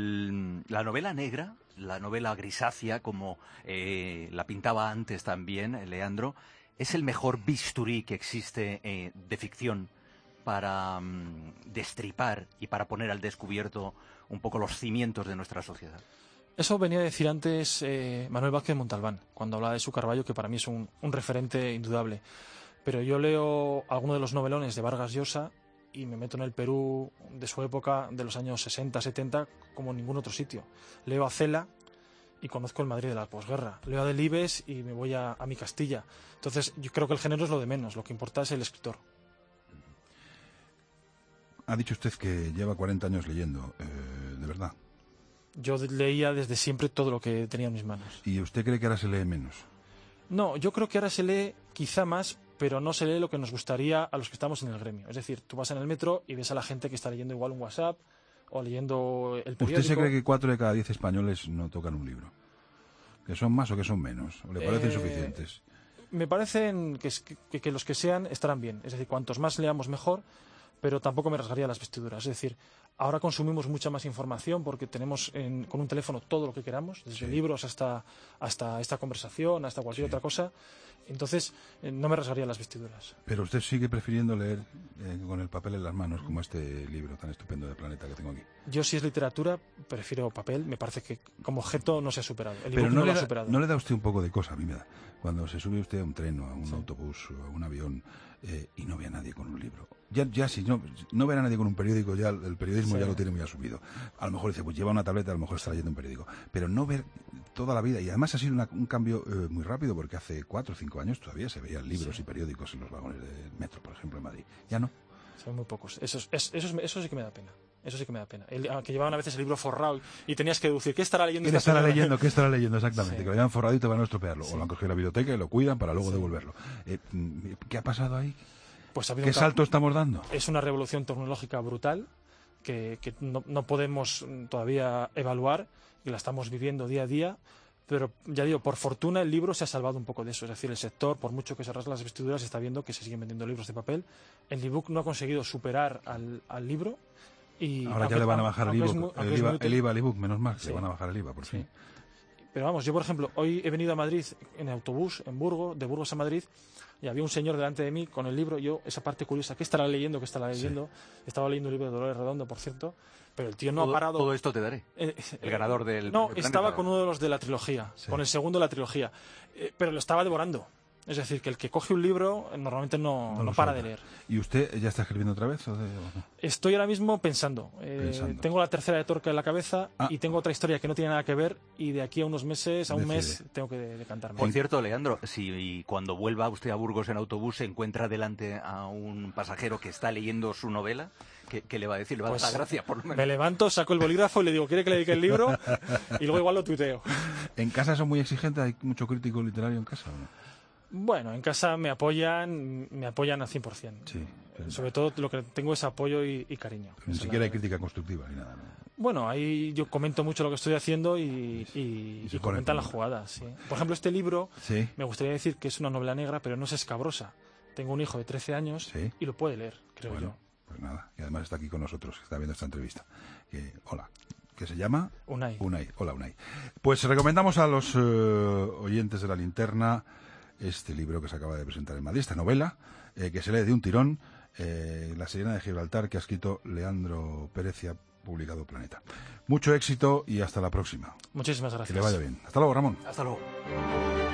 El- la novela negra, la novela grisácea, como eh, la pintaba antes también eh, Leandro, es el mejor bisturí que existe eh, de ficción para mm, destripar y para poner al descubierto un poco los cimientos de nuestra sociedad. Eso venía a decir antes eh, Manuel Vázquez Montalbán, cuando hablaba de su Carballo, que para mí es un, un referente indudable. Pero yo leo algunos de los novelones de Vargas Llosa y me meto en el Perú de su época, de los años sesenta, setenta, como en ningún otro sitio. Leo a Cela y conozco el Madrid de la posguerra. Leo a Delibes y me voy a, a mi Castilla. Entonces, yo creo que el género es lo de menos. Lo que importa es el escritor. Ha dicho usted que lleva cuarenta años leyendo. Eh, ¿De verdad? Yo leía desde siempre todo lo que tenía en mis manos. ¿Y usted cree que ahora se lee menos? No, yo creo que ahora se lee quizá más, pero no se lee lo que nos gustaría a los que estamos en el gremio. Es decir, tú vas en el metro y ves a la gente que está leyendo igual un WhatsApp o leyendo el periódico. ¿Usted se cree que cuatro de cada diez españoles no tocan un libro? ¿Que son más o que son menos? ¿O le parecen eh, suficientes? Me parecen que, que, que los que sean estarán bien. Es decir, cuantos más leamos mejor, pero tampoco me rasgaría las vestiduras. Es decir, ahora consumimos mucha más información porque tenemos en, con un teléfono todo lo que queramos, desde sí. libros hasta, hasta esta conversación, hasta cualquier sí. otra cosa. Entonces, eh, no me rasgaría las vestiduras. Pero usted sigue prefiriendo leer eh, con el papel en las manos, como este libro tan estupendo de Planeta que tengo aquí. Yo, si es literatura, prefiero papel. Me parece que como objeto no se ha superado. El Pero no, no le lo da, ha superado. ¿No le da usted un poco de cosa? A mí me da. Cuando se sube usted a un tren o a un sí. autobús o a un avión eh, y no ve a nadie con un libro. Ya, ya si no, no ver a nadie con un periódico, ya el periodismo sí. ya lo tiene muy asumido. A lo mejor dice, pues lleva una tableta, a lo mejor está leyendo un periódico. Pero no ver toda la vida. Y además ha sido una, un cambio eh, muy rápido, porque hace cuatro o cinco años todavía se veían libros sí. y periódicos en los vagones del metro, por ejemplo, en Madrid. Ya no. Son muy pocos. Eso, es, eso, es, eso sí que me da pena. Eso sí que me da pena. El, que llevaban a veces el libro forrado y tenías que deducir qué estará leyendo. ¿Qué esta estará señora? leyendo? ¿Qué estará leyendo exactamente? Sí. Que lo llevan forrado y te van a estropearlo. Sí. O lo han cogido en la biblioteca y lo cuidan para luego sí. devolverlo. Eh, ¿Qué ha pasado ahí? Pues ha habido ¿Qué un salto estamos dando? Es una revolución tecnológica brutal que, que no, no podemos todavía evaluar y la estamos viviendo día a día. Pero ya digo, por fortuna el libro se ha salvado un poco de eso. Es decir, el sector, por mucho que se rasguen las vestiduras, está viendo que se siguen vendiendo libros de papel. El ebook no ha conseguido superar al, al libro. Y ahora aunque, ya le van a bajar el, muy, ebook, el, IVA, el IVA al ebook, menos mal, sí. le van a bajar el IVA, por fin. Sí. Pero vamos, yo por ejemplo, hoy he venido a Madrid en autobús, en Burgos, de Burgos a Madrid, y había un señor delante de mí con el libro. Yo, esa parte curiosa, ¿qué estará leyendo? ¿Qué estará leyendo? Sí. Estaba leyendo un libro de Dolores Redondo, por cierto, pero el tío no todo, ha parado. Todo esto te daré. Eh, el ganador del. No, del estaba planeta. con uno de los de la trilogía, sí. con el segundo de la trilogía, eh, pero lo estaba devorando. Es decir, que el que coge un libro normalmente no, no, no para de leer. ¿Y usted ya está escribiendo otra vez? ¿O de, o no? Estoy ahora mismo pensando. Eh, pensando. Tengo la tercera de Torca en la cabeza ah. y tengo otra historia que no tiene nada que ver y de aquí a unos meses, a un Decide. mes, tengo que decantarme. Por cierto, Leandro, si cuando vuelva usted a Burgos en autobús se encuentra delante a un pasajero que está leyendo su novela, ¿qué, qué le va a decir? ¿Le va pues, a dar gracia, por lo menos? Me levanto, saco el bolígrafo y le digo, ¿quiere que le dedique el libro? Y luego igual lo tuiteo. ¿En casa son muy exigentes? ¿Hay mucho crítico literario en casa o no? Bueno, en casa me apoyan, me apoyan al cien por cien. Sí, pero... Sobre todo lo que tengo es apoyo y, y cariño. Ni siquiera hay crítica constructiva ni nada, ¿no? Bueno, ahí yo comento mucho lo que estoy haciendo y, y, y, y comentan las jugadas. ¿sí? Por ejemplo, este libro, ¿Sí? me gustaría decir que es una novela negra, pero no es escabrosa. Tengo un hijo de trece años ¿Sí? y lo puede leer, creo bueno, yo. Pues nada, y además está aquí con nosotros, está viendo esta entrevista. Eh, hola. ¿Qué se llama? Unai. Unai. Hola, Unai. Pues recomendamos a los uh, oyentes de La Linterna este libro que se acaba de presentar en Madrid, esta novela, eh, que se lee de un tirón, eh, La Sirena de Gibraltar, que ha escrito Leandro Pérez y ha publicado Planeta. Mucho éxito y hasta la próxima. Muchísimas gracias. Que le vaya bien. Hasta luego, Ramón. Hasta luego.